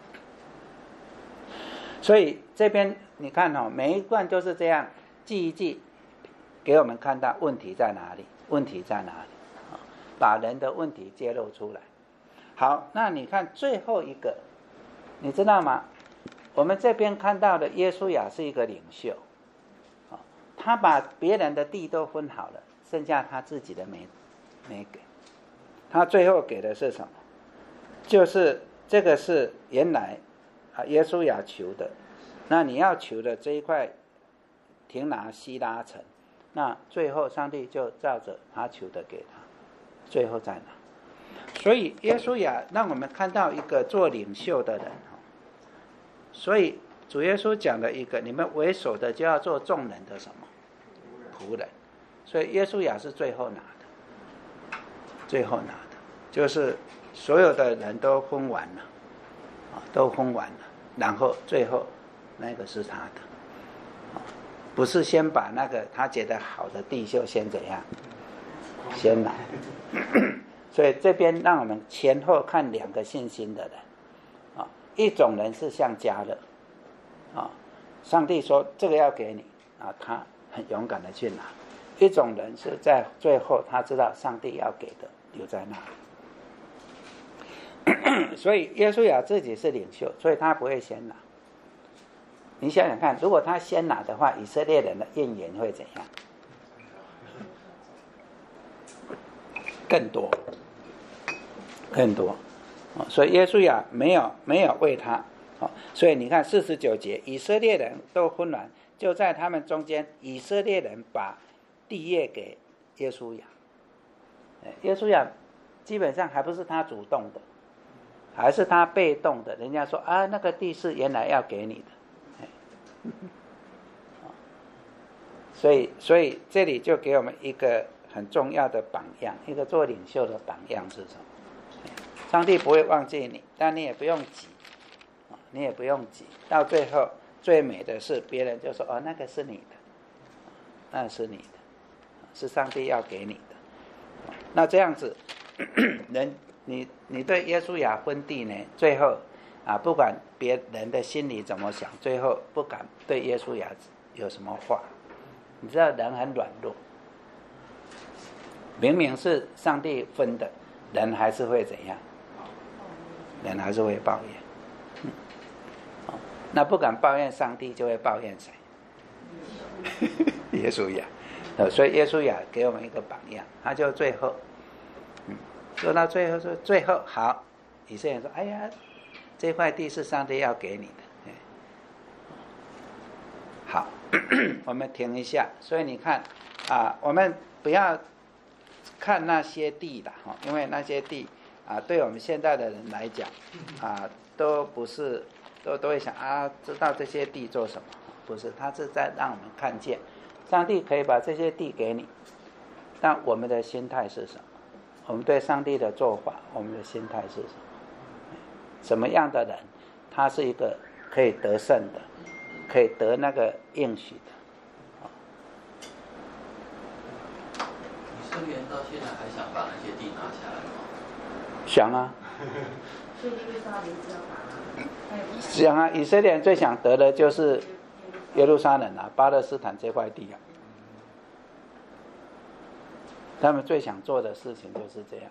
所以这边你看哦，每一段都是这样记一记，给我们看到问题在哪里，问题在哪里，把人的问题揭露出来。好，那你看最后一个，你知道吗？我们这边看到的耶稣亚是一个领袖，他把别人的地都分好了，剩下他自己的没没给。他最后给的是什么？就是这个是原来啊耶稣亚求的，那你要求的这一块亭拿西拉城，那最后上帝就照着他求的给他，最后在哪？所以耶稣亚让我们看到一个做领袖的人，所以主耶稣讲的一个，你们为首的就要做众人的什么仆人，所以耶稣亚是最后拿的，最后拿的。就是所有的人都分完了，都分完了，然后最后那个是他的，不是先把那个他觉得好的地就先怎样，先拿。所以这边让我们前后看两个信心的人，啊，一种人是像迦勒，啊，上帝说这个要给你，啊，他很勇敢的去拿；一种人是在最后他知道上帝要给的留在那里。所以耶稣亚自己是领袖，所以他不会先拿。你想想看，如果他先拿的话，以色列人的怨言会怎样？更多，更多。所以耶稣亚没有没有为他，所以你看四十九节，以色列人都混乱，就在他们中间，以色列人把地业给耶稣亚。耶稣亚基本上还不是他主动的，还是他被动的，人家说啊，那个地是原来要给你的，所以所以这里就给我们一个很重要的榜样，一个做领袖的榜样是什么？上帝不会忘记你，但你也不用急，你也不用急，到最后最美的是别人就说哦，那个是你的，那是你的，是上帝要给你的。那这样子，人你你对耶稣亚分地呢，最后啊，不管别人的心里怎么想，最后不敢对耶稣亚有什么话。你知道人很软弱，明明是上帝分的，人还是会怎样？人还是会抱怨。嗯哦、那不敢抱怨上帝，就会抱怨谁？耶稣亚。所以耶稣亚给我们一个榜样，他就最后，嗯，说到最后说最后好，以色列人说，哎呀，这块地是上帝要给你的，好，我们停一下。所以你看啊，我们不要看那些地的哈，因为那些地啊，对我们现在的人来讲啊，都不是都都会想啊，知道这些地做什么？不是，他是在让我们看见，上帝可以把这些地给你，但我们的心态是什么？我们对上帝的做法，我们的心态是什么？什么样的人，他是一个可以得胜的，可以得那个应许的？ 以色列人到现在还想把那些地拿下来吗？ 想啊。 所以耶路撒冷只要把想啊，以色列人最想得的就是耶路撒冷啊，巴勒斯坦这块地啊。他们最想做的事情就是这样。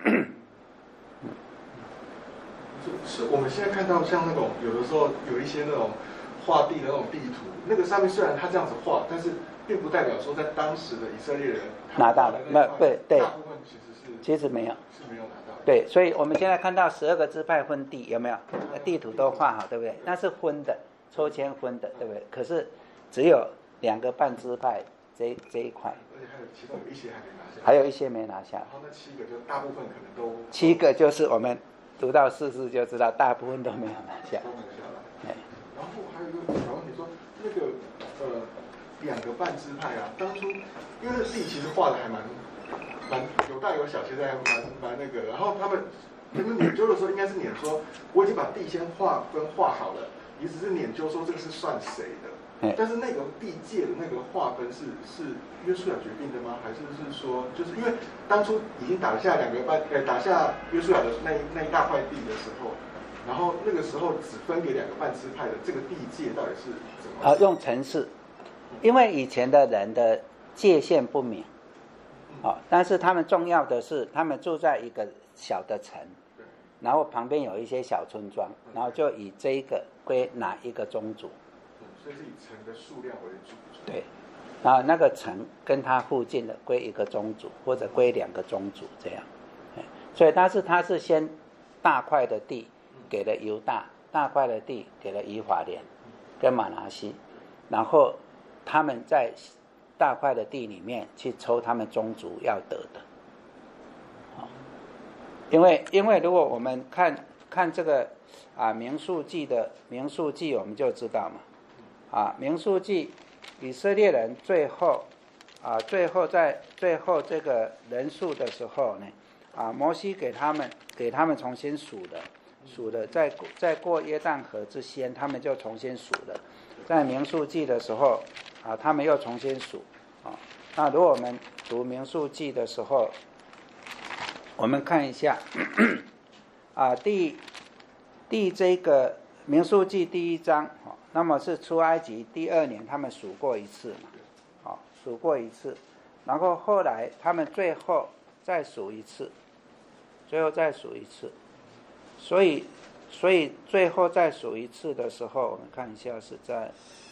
是我们现在看到像那种有的时候有一些那种画地的那种地图，那个上面虽然他这样子画，但是并不代表说在当时的以色列人拿到了，没不对， 大部分其实是其实没有， 是没有拿到的。 对，所以我们现在看到十二个支派分地，有没有？地图都画好，对不对？那是分的，抽签分的，对不对？可是只有两个半支派这这一块， 而且还有其中有一些还没拿下， 还有一些没拿下。 然后那七个就大部分可能都七个就是我们读到四四就知道，大部分都没有拿下。 都拿下来。然后还有一个小问题说，那个呃两个半支派啊，当初因为那地其实画的还蛮蛮有大有小，现在蛮蛮那个，然后他们他们研究的时候应该是研说，我已经把地先划分画好了，你只是研究说这个是算谁的。但是那个地界的那个划分是是约书亚决定的吗？还是是说，就是因为当初已经打下两个半，呃，打下约书亚的那那一大块地的时候，然后那个时候只分给两个半支派的这个地界到底是怎么？ 啊，用程式，因为以前的人的界限不明，啊，但是他们重要的是，他们住在一个小的城，然后旁边有一些小村庄，然后就以这一个归哪一个宗族。 所以是以城的数量为主。 对，然后那个城跟它附近的归一个宗族，或者归两个宗族这样。所以但是他是先大块的地给了犹大，大块的地给了以法莲跟玛拿西，然后他们在大块的地里面去抽他们宗族要得的。因为因为如果我们看看这个啊民数记的民数记，我们就知道嘛。啊，民数记，以色列人最后，啊，最后在最后这个人数的时候呢，啊，摩西给他们给他们重新数的，数的，在在过约旦河之前，他们就重新数了，在民数记的时候，啊，他们又重新数，啊，那如果我们读民数记的时候，我们看一下，啊，第第这个民数记第一章。那么是出埃及第二年，他们数过一次嘛，好，数过一次，然后后来他们最后再数一次，最后再数一次，所以，所以最后再数一次的时候，我们看一下是在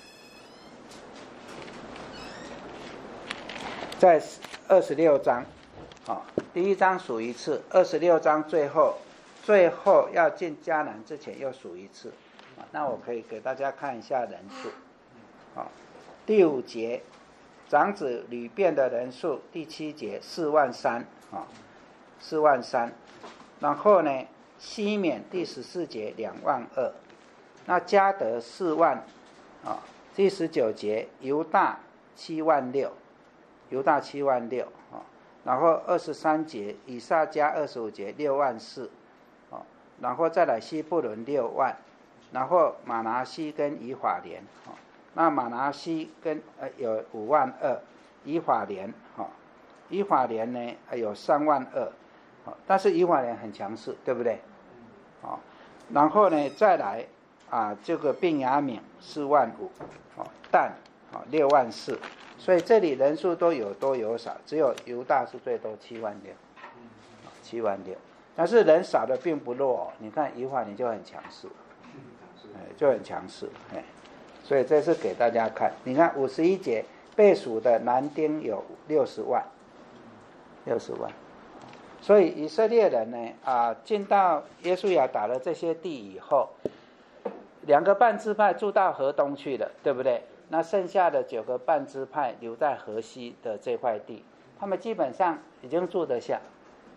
在二十六章，啊，第一章数一次，二十六章最后最后要进迦南之前又数一次。那我可以给大家看一下人数，啊，第五节，长子吕遍的人数，第七节四万三，啊，四万三，然后呢，西缅第十四节两万二，那迦得四万，啊，第十九节犹大七万六，犹大七万六，啊，然后二十三节以撒迦二十五节六万四，啊，然后再来西布伦六万。然后马拿西跟以法莲，哦，那马拿西跟呃有五万二，以法莲，哦，以法莲呢有三万二，哦，但是以法莲很强势，对不对？哦，然后呢再来啊这个便雅悯四万五，哦，但哦六万四，所以这里人数都有多有少，只有犹大是最多七万六，七万六，但是人少的并不弱，哦，你看以法莲就很强势。就很强势，所以这是给大家看。你看五十一节被数的男丁有六十万，六十万。所以以色列人呢，啊，进到约书亚打了这些地以后，两个半支派住到河东去了，对不对？ 那剩下的九个半支派留在河西的这块地，他们基本上已经住得下，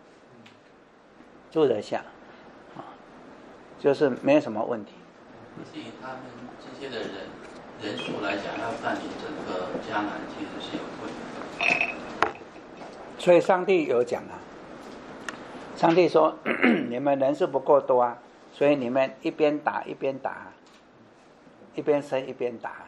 住得下，啊，就是没有什么问题。 至于他们这些的人人数来讲，要占领整个迦南，其实是有困难的。 所以上帝有讲啊，上帝说你们人数不够多啊，所以你们一边打一边打，一边生一边打。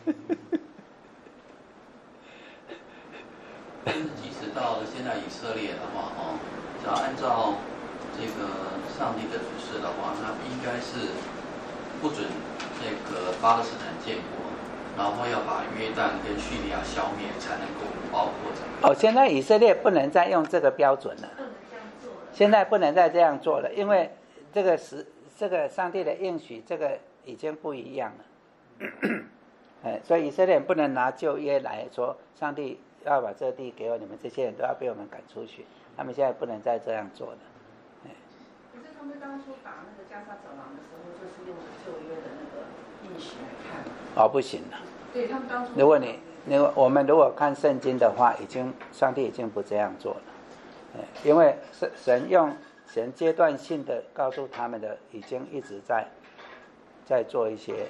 即使到了现在以色列的话，哦，只要按照这个上帝的指示的话，那应该是不准那个巴勒斯坦建国，然后要把约旦跟叙利亚消灭，才能够爆破整个。 哦，现在以色列不能再用这个标准了，现在不能再这样做了，因为这个时这个上帝的应许，这个已经不一样了。哎，所以以色列人不能拿旧约来说，上帝要把这地给我，你们这些人都要被我们赶出去。他们现在不能再这样做了。哎， 可是他们当初打那个加沙走廊的时候，就是用旧约的那个应许来看。 哦，不行了。 对他们当初。 如果你，如果我们如果看圣经的话，已经上帝已经不这样做了。哎，因为神神用神阶段性的告诉他们的，已经一直在在做一些。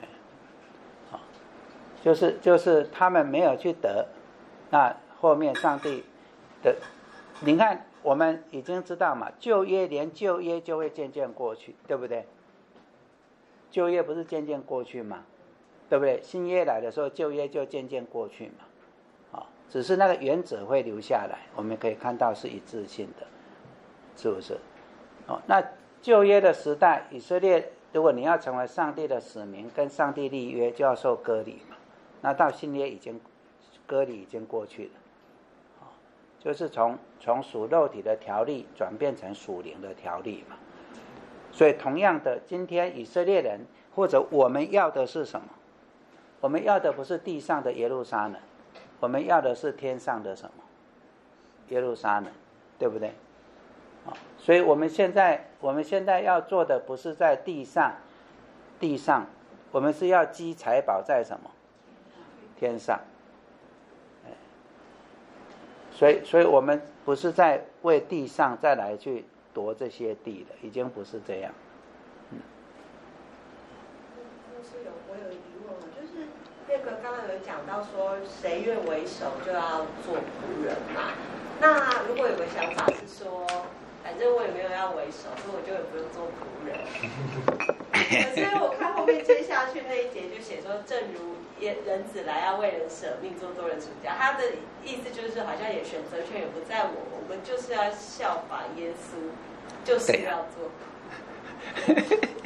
就是就是他们没有去得，那后面上帝的，你看我们已经知道嘛，旧约连旧约就会渐渐过去，对不对？旧约不是渐渐过去嘛，对不对？新约来的时候，旧约就渐渐过去嘛，啊，只是那个原则会留下来，我们可以看到是一致性的，是不是？哦，那旧约的时代，以色列如果你要成为上帝的子民，跟上帝立约，就要受割礼嘛。那到新约已经割礼已经过去了，就是从从属肉体的条例转变成属灵的条例嘛。所以同样的，今天以色列人或者我们要的是什么？我们要的不是地上的耶路撒冷，我们要的是天上的什么？耶路撒冷，对不对？所以我们现在我们现在要做的不是在地上，地上我们是要积财宝在什么？天上，所以，所以我们不是在为地上再来去夺这些地了，已经不是这样。 嗯，是有我有疑问，就是那个刚刚有讲到说，谁愿为首就要做仆人嘛。那如果有个想法是说，反正我也没有要为首，所以我就也不用做仆人。可是我看后面接下去那一节就写说，正如人子来要为人舍命，做多人主家。他的意思就是好像也选择权也不在我，我们就是要效法耶稣，就是要做。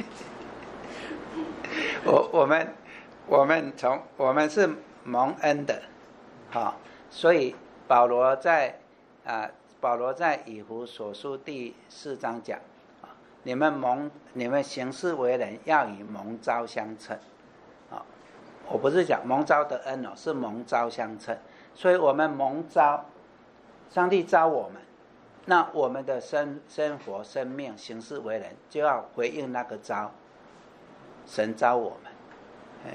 我我们我们从我们是蒙恩的，好、哦，所以保罗在啊、呃，保罗在以弗所书第四章讲。你们蒙你们行事为人要以蒙召相称，啊，我不是讲蒙召的恩哦，是蒙召相称。所以我们蒙召，上帝召我们，那我们的生生活、生命、行事为人就要回应那个召，神召我们，哎，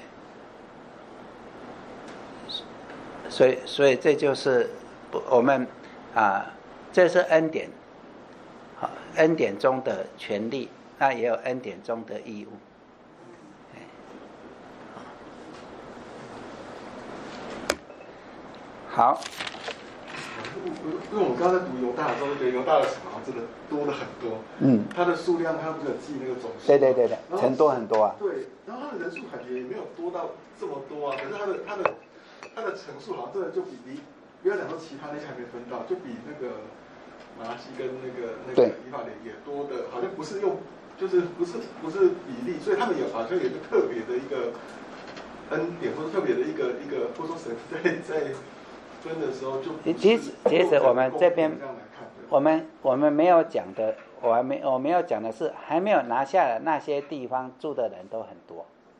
所以所以这就是我们啊，这是恩典。好，恩典中的权利，那也有恩典中的义务。好。 因为我们刚才读犹大的时候，觉得犹大的城好像真的多了很多。嗯。它的数量，它不是有记那个总数？ 对对对对，城多很多啊。 对，然后它的人数感觉也没有多到这么多啊，可是它的它的它的城数好像真的就比比，不要讲说其他那些还没分到，就比那个。马拉西跟那个那个以法莲也多的，好像不是用，就是不是不是比例，所以他们有好像有一个特别的一个恩典，或者特别的一个一个，或者说神在在分的时候就。 其实其实我们这边，我们我们没有讲的，我还没我没有讲的是，还没有拿下的那些地方住的人都很多。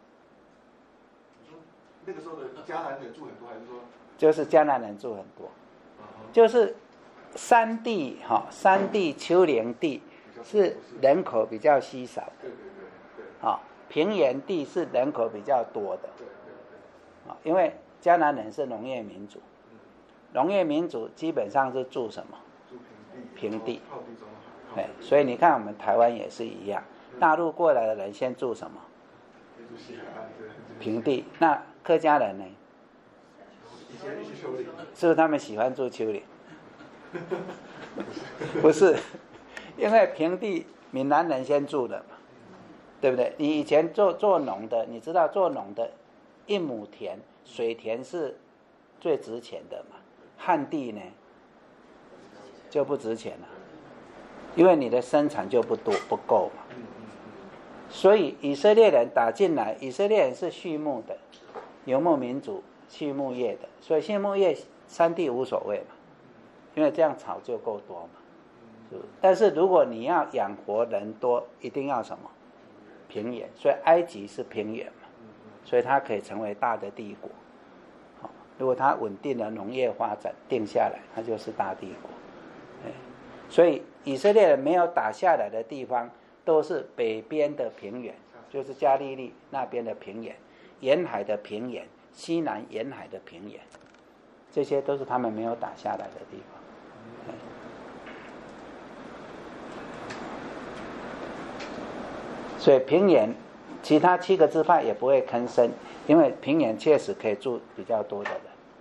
那个时候的迦南人住很多，还是说？ 就是迦南人住很多，就是。山地哈，山地丘陵地是人口比较稀少的，啊，平原地是人口比较多的， 因为迦南人是农业民族，农业民族基本上是住什么？平地。对，所以你看我们台湾也是一样，大陆过来的人先住什么？平地。那客家人呢？是不是他们喜欢住丘陵？不是，因为平地闽南人先住的嘛，对不对？你以前做做农的，你知道做农的一亩田水田是最值钱的嘛，旱地呢就不值钱了，因为你的生产就不多不够嘛。所以以色列人打进来，以色列人是畜牧的，游牧民族，畜牧业的，所以畜牧业山地无所谓嘛，因为这样草就够多嘛。是不是？但是如果你要养活人多，一定要什么？平原。所以埃及是平原嘛，所以它可以成为大的帝国。好，如果它稳定的农业发展定下来，它就是大帝国。所以以色列人没有打下来的地方，都是北边的平原，就是加利利那边的平原，沿海的平原，西南沿海的平原，这些都是他们没有打下来的地方。所以平原其他七个支派也不会吭声，因为平原确实可以住比较多的人。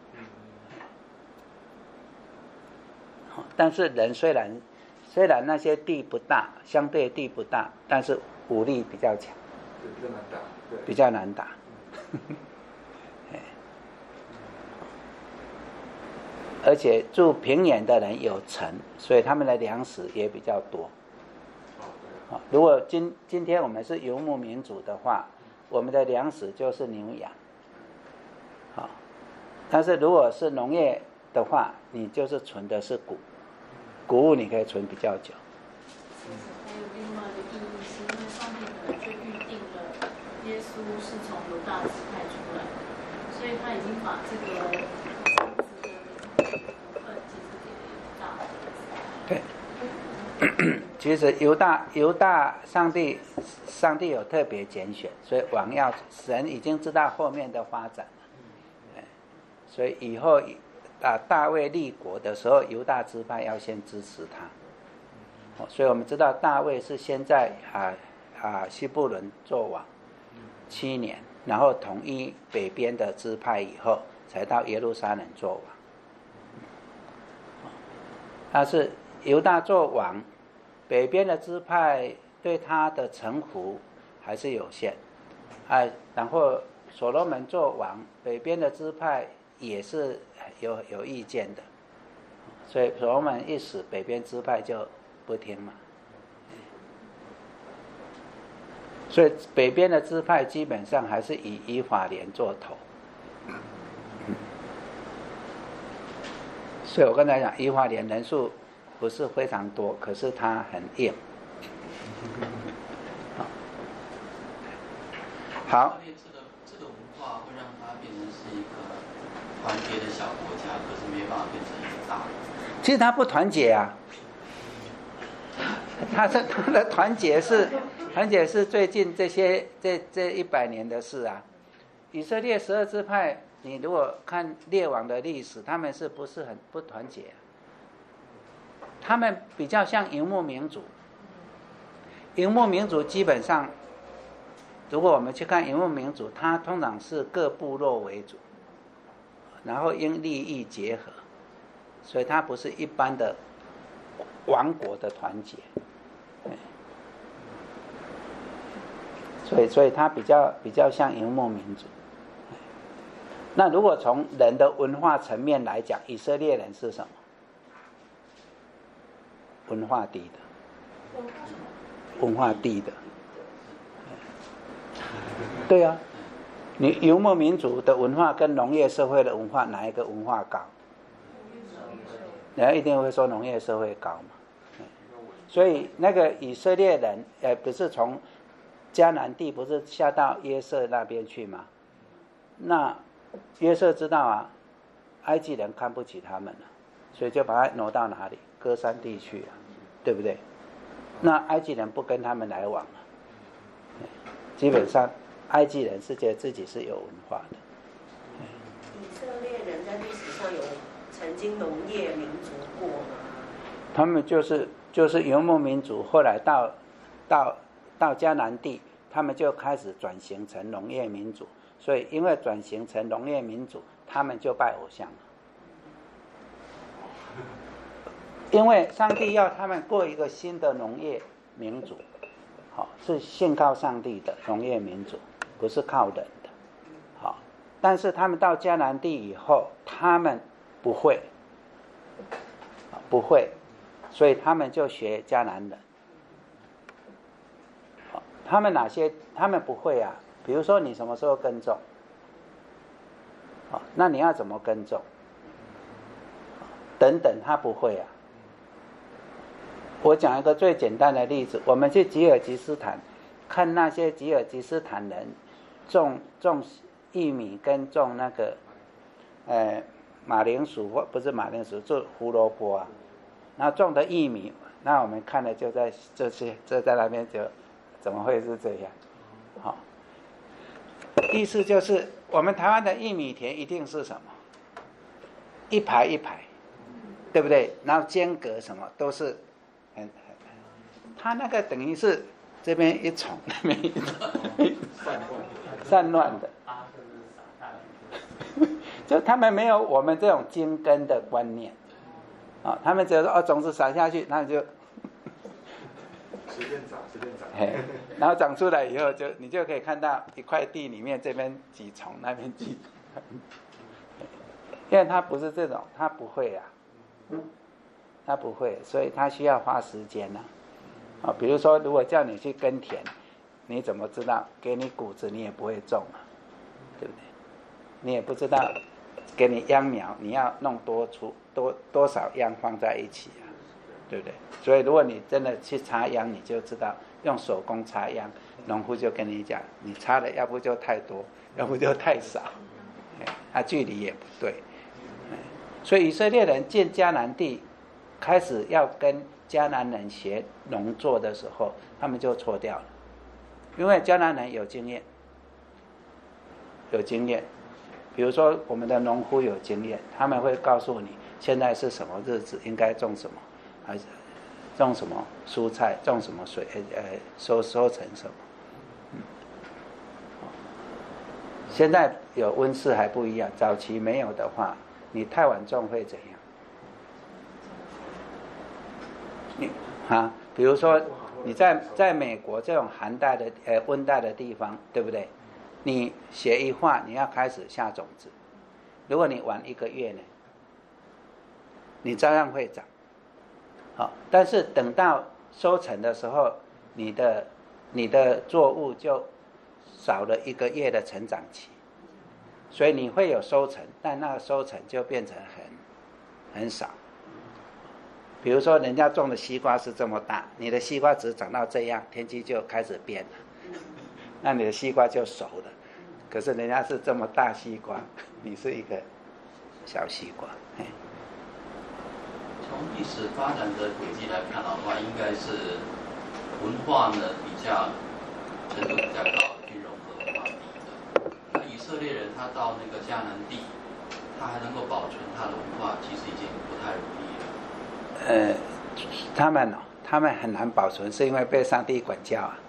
但是人虽然虽然那些地不大，相对地不大，但是武力比较强， 比较难打，对， 比较难打。而且住平原的人有城，所以他们的粮食也比较多。如果今今天我们是游牧民族的话，我们的粮食就是牛羊。好，但是如果是农业的话，你就是存的是谷，谷物你可以存比较久。 还有另外的意义，是因为上帝本来就预定了耶稣是从犹大支派出来的，所以他已经把这个长子的部分其实给了犹大。 对。其实犹大犹大上帝上帝有特别拣选，所以王要神已经知道后面的发展了，所以以后啊大卫立国的时候，犹大支派要先支持他。所以我们知道大卫是先在啊啊希布伦做王七年，然后统一北边的支派以后，才到耶路撒冷做王。他是犹大做王，北边的支派对他的臣服还是有限，哎，然后所罗门做王，北边的支派也是有有意见的，所以所罗门一死，北边支派就不听嘛。所以北边的支派基本上还是以以法莲做头。所以我刚才讲以法莲人数不是非常多，可是它很硬。好。 这个这个文化会让它变成是一个团结的小国家，可是没办法变成一个大的。 其实它不团结啊，它是它的团结是团结是最近这些这这一百年的事啊。以色列十二支派，你如果看列王的历史，他们是不是很不团结啊？他们比较像游牧民族。游牧民族基本上，如果我们去看游牧民族，它通常是各部落为主，然后因利益结合，所以它不是一般的王国的团结。所以，所以它比较比较像游牧民族。那如果从人的文化层面来讲，以色列人是什么？文化低的，文化低的，对啊，你游牧民族的文化跟农业社会的文化，哪一个文化高？人家一定会说农业社会高嘛。所以那个以色列人，呃，不是从迦南地不是下到约瑟那边去吗？那约瑟知道啊，埃及人看不起他们了，所以就把他挪到哪里？歌山地区啊，对不对？那埃及人不跟他们来往了，基本上埃及人是觉得自己是有文化的。 上有曾经农业民族过吗？ 他们就是就是游牧民族，后来到到到迦南地，他们就开始转型成农业民族。所以因为转型成农业民族，他们就拜偶像了。因为上帝要他们过一个新的农业民族，好，是信靠上帝的农业民族，不是靠人的。好，但是他们到迦南地以后，他们不会，不会，所以他们就学迦南人。好，他们哪些他们不会啊？比如说你什么时候耕种？好，那你要怎么耕种？等等，他不会啊。我讲一个最简单的例子，我们去吉尔吉斯坦看那些吉尔吉斯坦人种种玉米跟种那个呃马铃薯，或不是马铃薯，做胡萝卜啊，那种的玉米，那我们看了就在这些这在那边就怎么会是这样？好，意思就是我们台湾的玉米田一定是什么？一排一排，对不对？然后间隔什么都是。他那个等于是这边一丛，那边一丛，散乱的，就他们没有我们这种精耕的观念啊，他们只有说哦，种子撒下去，那就随便长，随便长， 然后长出来以后就，你就可以看到一块地里面这边几丛，那边几丛，因为他不是这种，他不会啊。他不会，所以他需要花时间呢、啊。啊，比如说，如果叫你去耕田，你怎么知道？给你谷子，你也不会种啊，对不对？你也不知道，给你秧苗，你要弄多出多多少秧放在一起啊，对不对？所以，如果你真的去插秧，你就知道用手工插秧，农夫就跟你讲，你插的要不就太多，要不就太少，啊，距离也不对。所以以色列人进迦南地。开始要跟迦南人学农作的时候，他们就错掉了，因为迦南人有经验，有经验。比如说我们的农夫有经验，他们会告诉你现在是什么日子，应该种什么，还是种什么蔬菜，种什么水，呃，收收成什么。嗯，现在有温室还不一样，早期没有的话，你太晚种会怎样？你啊，比如说你在在美国这种寒带的呃温带的地方，对不对？你写一画，你要开始下种子。如果你晚一个月呢，你照样会长。好，但是等到收成的时候，你的你的作物就少了一个月的成长期，所以你会有收成，但那个收成就变成很很少。比如说人家种的西瓜是这么大，你的西瓜只长到这样，天气就开始变了，那你的西瓜就熟了。可是人家是这么大西瓜，你是一个小西瓜。 从历史发展的轨迹来看的话，应该是文化呢比较程度比较高，去融合文化地的。那以色列人他到那个迦南地，他还能够保存他的文化，其实已经不太容易。 呃，他们哦，他们很难保存，是因为被上帝管教啊。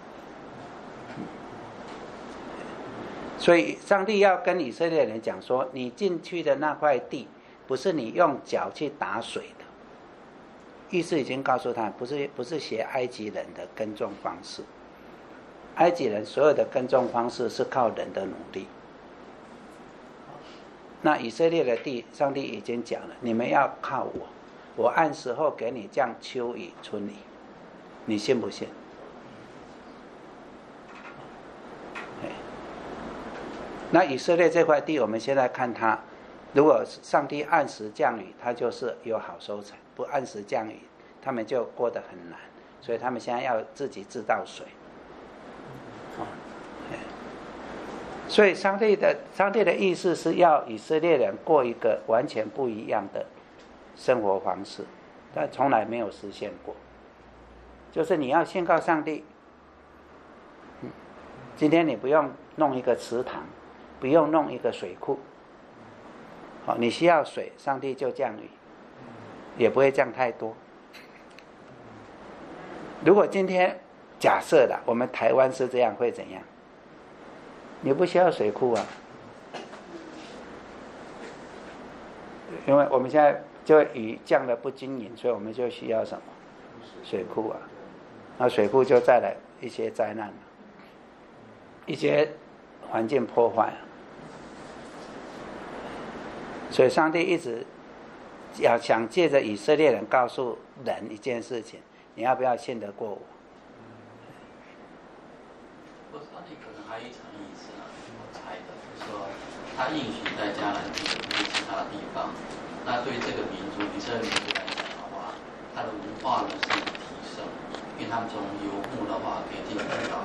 所以上帝要跟以色列人讲说，你进去的那块地，不是你用脚去打水的。意思已经告诉他，不是不是学埃及人的耕种方式。埃及人所有的耕种方式是靠人的努力。那以色列的地，上帝已经讲了，你们要靠我。我按时候给你降秋雨春雨，你信不信？那以色列这块地，我们现在看它，如果上帝按时降雨，它就是有好收成；不按时降雨，他们就过得很难。所以他们现在要自己制造水。所以上帝的上帝的意思是要以色列人过一个完全不一样的生活方式，但从来没有实现过。就是你要信靠上帝，嗯，今天你不用弄一个池塘，不用弄一个水库， 哦，你需要水，上帝就降雨，也不会降太多。如果今天假设了我们台湾是这样，会怎样？你不需要水库啊，因为我们现在就雨降得不均匀，所以我们就需要什么水库啊？那水库就带来一些灾难，一些环境破坏。所以上帝一直要想借着以色列人告诉人一件事情：你要不要信得过我？ 不，上帝可能还有一层意思啊，我猜的，就是说他应许在迦南地的一些其他地方，那对这个民族以色列民族来讲的话，他的文化呢是提升，因为他们从游牧的话可以进入到。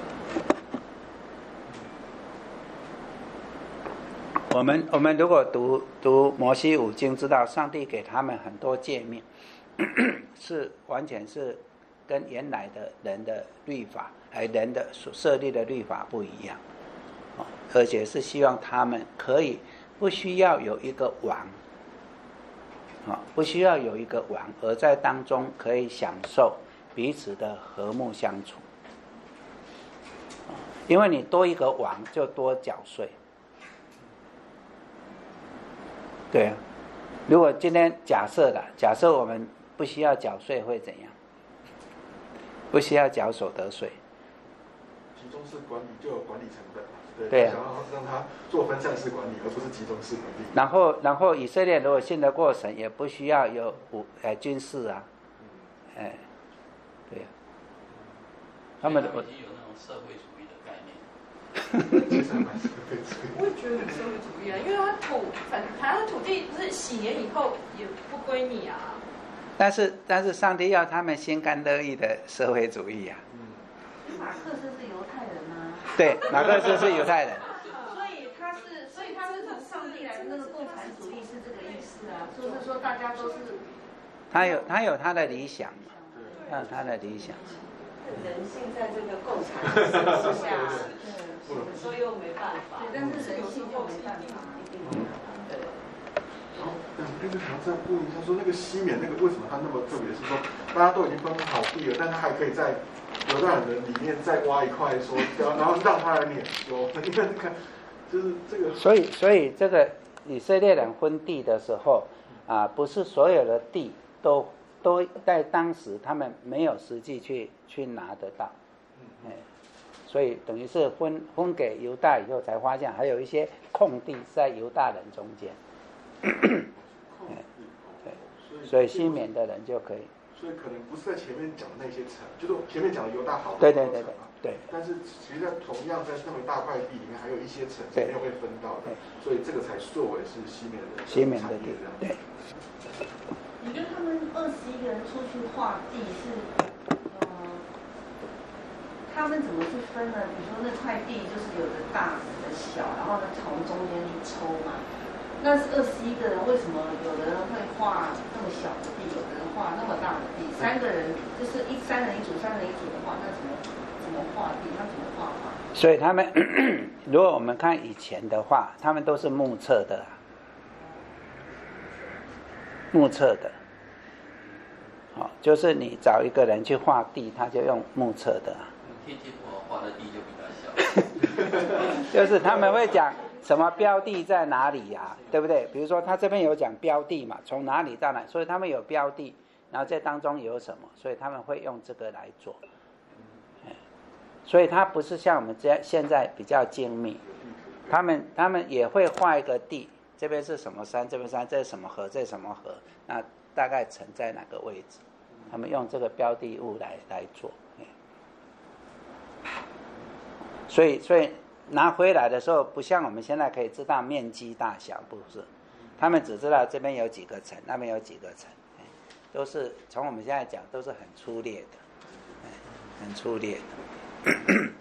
我们我们如果读读摩西五经，知道上帝给他们很多诫命，是完全是跟原来的人的律法，还人的所设立的律法不一样，而且是希望他们可以不需要有一个王，不需要有一个王，而在当中可以享受彼此的和睦相处。因为你多一个王，就多缴税。对啊，如果今天假设的，假设我们不需要缴税会怎样？不需要缴所得税。 集中式管理就有管理成本，对， 对啊， 想要让他做分散式管理，而不是集中式管理。 然后，然后以色列如果信得过神，也不需要有武呃军事啊，哎，对啊，他们我已经有那种社会主义的概念。 我也觉得很社会主义啊，因为他土，反台湾土地不是几年以后也不归你啊。 但是，但是上帝要他们心甘乐意的社会主义啊。 马克思是犹太人啊。 对，马克思是犹太人。 所以他是，所以他是从上帝来的那个共产主义是这个意思啊，就是说大家都是。 他有他有他的理想，他有他的理想。 人性在这个共产体制下，有时候又没办法。 但是人性就没办法。 对。 然后，那个想再问一下，说那个西缅那个为什么他那么特别？是说大家都已经分好地了，但他还可以在犹太人的里面再挖一块，说然后让他来免修，因为这个就是这个。 所以，所以这个以色列人分地的时候啊，不是所有的地都都在当时他们没有实际去去拿得到，哎，所以等于是分分给犹大以后才发现还有一些空地在犹大人中间。对，所以西缅的人就可以。 所以可能不是在前面讲的那些城，就是前面讲的犹大好多对对对对对。 但是其实在同样在那么大块地里面，还有一些城是没有被分到的，所以这个才作为是西缅的西缅的地。对。 你跟他们二十一个人出去画地是，呃，他们怎么去分呢？比如说那块地就是有的大有的小，然后呢从中间去抽嘛。那是二十一个人，为什么有的人会画那么小的地，有的人画那么大的地？三个人就是一三人一组，三人一组的话，那怎么怎么画地？那怎么画法？ 所以他们，如果我们看以前的话，他们都是目测的，目测的。好、哦，就是你找一个人去画地，他就用目测的。 天气不好，画的地就比较小。 就是他们会讲。什么标的在哪里呀、啊？对不对？比如说他这边有讲标的嘛，从哪里到哪，所以他们有标的，然后这当中有什么，所以他们会用这个来做。所以它不是像我们这样现在比较精密，他们他们也会画一个地，这边是什么山，这边山，这是什么河，这是什么河，那大概沉在哪个位置？他们用这个标的物来来做。所以所以。拿回来的时候，不像我们现在可以知道面积大小，不是，他们只知道这边有几个层，那边有几个层，都是从我们现在讲都是很粗略的，很粗略的。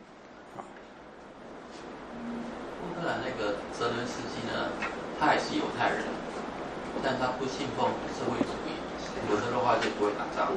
乌克兰那个泽伦斯基呢，他也是犹太人，但他不信奉社会主义，否则的话就不会打仗。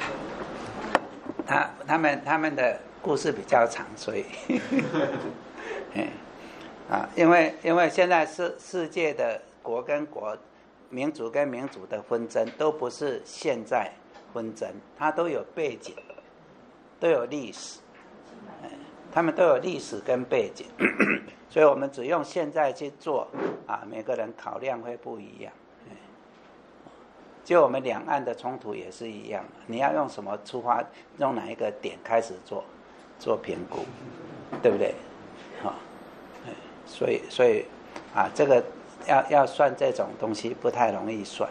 他他们他们的故事比较长，所以。嗯，啊，因为因为现在世世界的国跟国、民族跟民族的纷争，都不是现在纷争，它都有背景，都有历史，他们都有历史跟背景，所以我们只用现在去做啊，每个人考量会不一样。就我们两岸的冲突也是一样，你要用什么出发，用哪一个点开始做做评估，对不对？好、哦，所以所以啊，这个要要算这种东西不太容易算。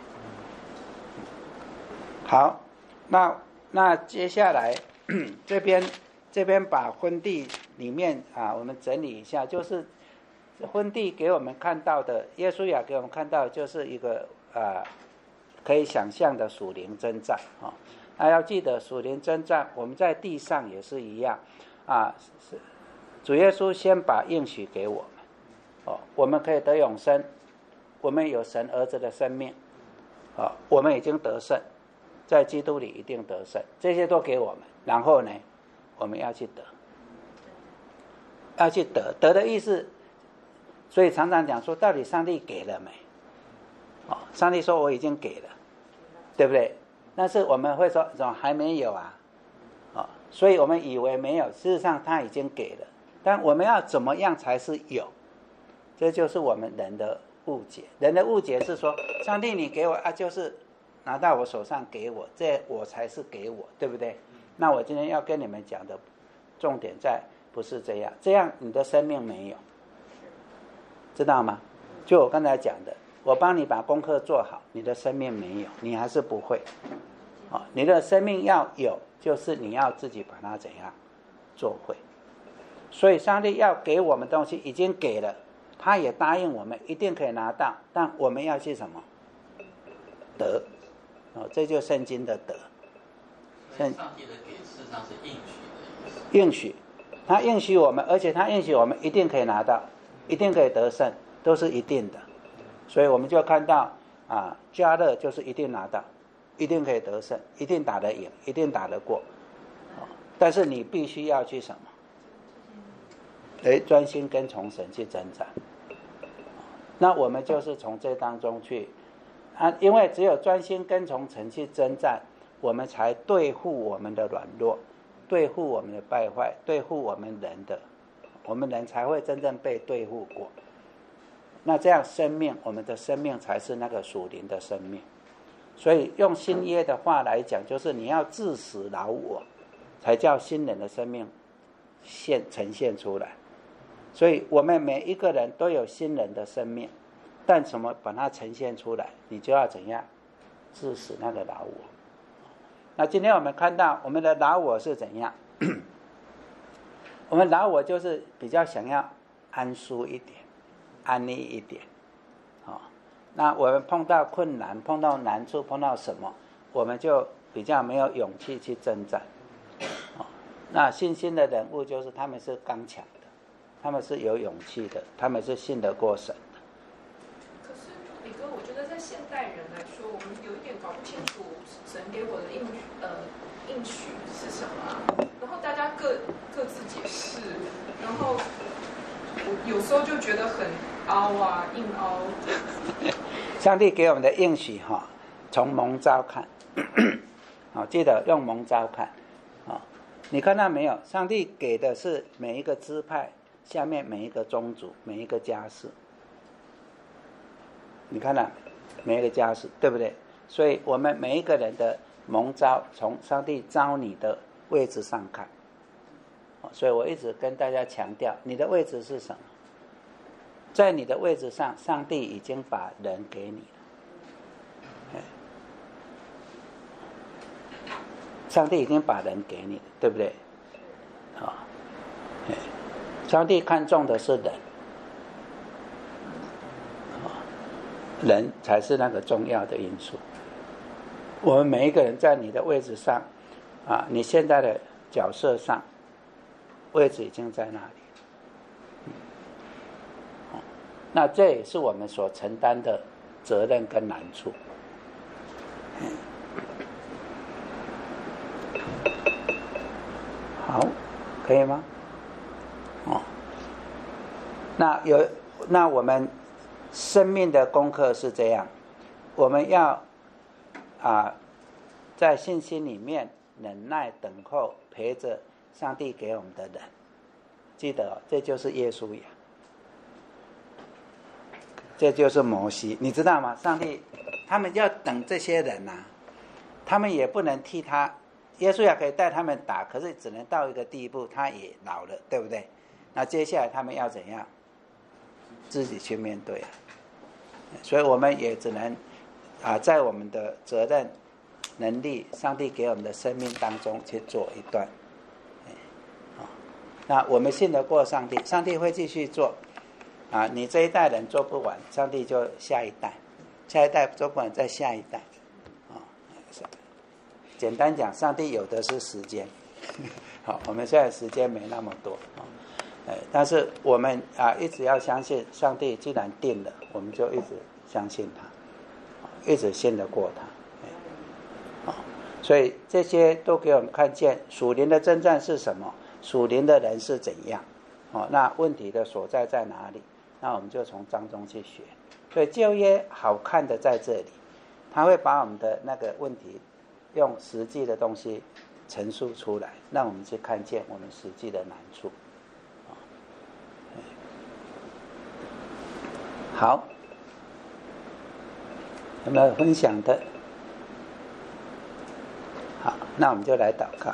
好，那那接下来这边这边把婚地里面啊，我们整理一下，就是婚地给我们看到的，耶稣亚给我们看到的就是一个啊。可以想象的属灵征战啊，那要记得属灵征战，我们在地上也是一样啊。主耶稣先把应许给我们，哦，我们可以得永生，我们有神儿子的生命，啊，我们已经得胜，在基督里一定得胜，这些都给我们。然后呢，我们要去得，要去得，得的意思，所以常常讲说，到底上帝给了没？哦，上帝说我已经给了，对不对？但是我们会说怎么还没有啊？哦，所以我们以为没有，事实上他已经给了，但我们要怎么样才是有？这就是我们人的误解。人的误解是说，上帝你给我啊，就是拿到我手上给我，这我才是给我，对不对？那我今天要跟你们讲的重点在不是这样，这样你的生命没有，知道吗？就我刚才讲的。我帮你把功课做好，你的生命没有，你还是不会。哦，你的生命要有，就是你要自己把它怎样做会。所以上帝要给我们东西已经给了，他也答应我们一定可以拿到，但我们要去什么？得。哦，这就是圣经的得。 上帝的给事实上是应许的意思。 应许，他应许我们，而且他应许我们一定可以拿到，一定可以得胜，都是一定的。所以我们就看到啊，加勒就是一定拿到，一定可以得胜，一定打得赢，一定打得过。但是你必须要去什么？哎，专心跟从神去征战。那我们就是从这当中去啊，因为只有专心跟从神去征战，我们才对付我们的软弱，对付我们的败坏，对付我们人的，我们人才会真正被对付过。那这样生命，我们的生命才是那个属灵的生命。所以用新约的话来讲，就是你要治死老我，才叫新人的生命现呈现出来。所以我们每一个人都有新人的生命，但怎么把它呈现出来，你就要怎样治死那个老我。那今天我们看到我们的老我是怎样我们老我就是比较想要安舒一点，安逸一点，哦，那我们碰到困难，碰到难处，碰到什么，我们就比较没有勇气去征战，哦，那信心的人物就是他们是刚强的，他们是有勇气的，他们是信得过神的。 可是李哥，我觉得在现代人来说，我们有一点搞不清楚神给我的应呃应许是什么，然后大家各各自解释，然后我有时候就觉得很凹啊，硬凹。 上帝给我们的应许哈，从蒙召看，好，记得用蒙召看，啊，你看到没有？上帝给的是每一个支派下面每一个宗族，每一个家室，你看到每一个家室，对不对？所以我们每一个人的蒙召，从上帝召你的位置上看。所以我一直跟大家强调，你的位置是什么？在你的位置上，上帝已经把人给你了。上帝已经把人给你了，对不对？好，上帝看重的是人，人才是那个重要的因素。我们每一个人在你的位置上啊，你现在的角色上，位置已经在那里。那这也是我们所承担的责任跟难处。好，可以吗？哦，那有，那我们生命的功课是这样，我们要啊，在信心里面忍耐等候，陪着上帝给我们的人。记得、哦、这就是耶稣呀，这就是摩西，你知道吗？上帝他们要等这些人啊，他们也不能替他，耶稣也可以带他们打，可是只能到一个地步，他也老了，对不对？那接下来他们要怎样？自己去面对啊。所以我们也只能啊，在我们的责任、能力、上帝给我们的生命当中去做一段。那我们信得过上帝，上帝会继续做啊。你这一代人做不完，上帝就下一代，下一代做不完再下一代啊。简单讲，上帝有的是时间。好，我们现在时间没那么多啊。但是我们啊，一直要相信上帝，既然定了，我们就一直相信他，一直信得过他。所以这些都给我们看见属灵的征战是什么，属灵的人是怎样。那问题的所在在哪里？那我们就从当中去学。所以旧约好看的在这里，他会把我们的那个问题用实际的东西陈述出来，让我们去看见我们实际的难处。好，有没有分享的？好，那我们就来祷告。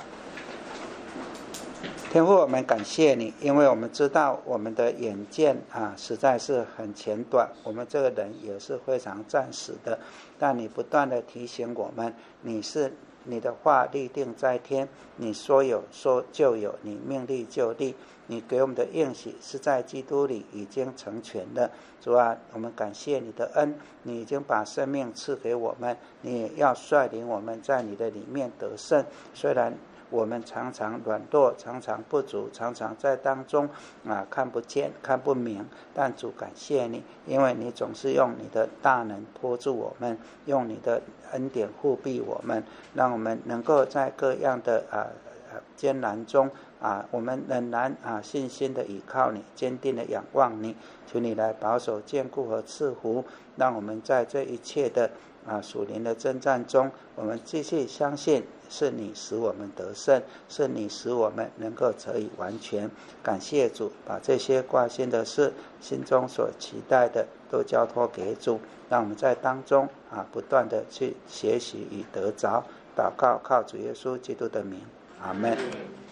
天父，我们感谢你，因为我们知道我们的眼见啊实在是很浅短，我们这个人也是非常暂时的，但你不断的提醒我们，你是你的话立定在天，你说有说就有，你命立就立，你给我们的应许是在基督里已经成全了。主啊，我们感谢你的恩，你已经把生命赐给我们，你也要率领我们在你的里面得胜。虽然我们常常软弱，常常不足，常常在当中啊看不见看不明，但主感谢你，因为你总是用你的大能托住我们，用你的恩典护庇我们，让我们能够在各样的啊艰难中啊，我们仍然啊信心的倚靠你，坚定的仰望你，求你来保守坚固和赐福，让我们在这一切的啊属灵的征战中，我们继续相信是你使我们得胜，是你使我们能够得以完全。感谢主，把这些挂心的事，心中所期待的都交托给主，让我们在当中啊不断的去学习与得着。祷告靠主耶稣基督的名，阿们。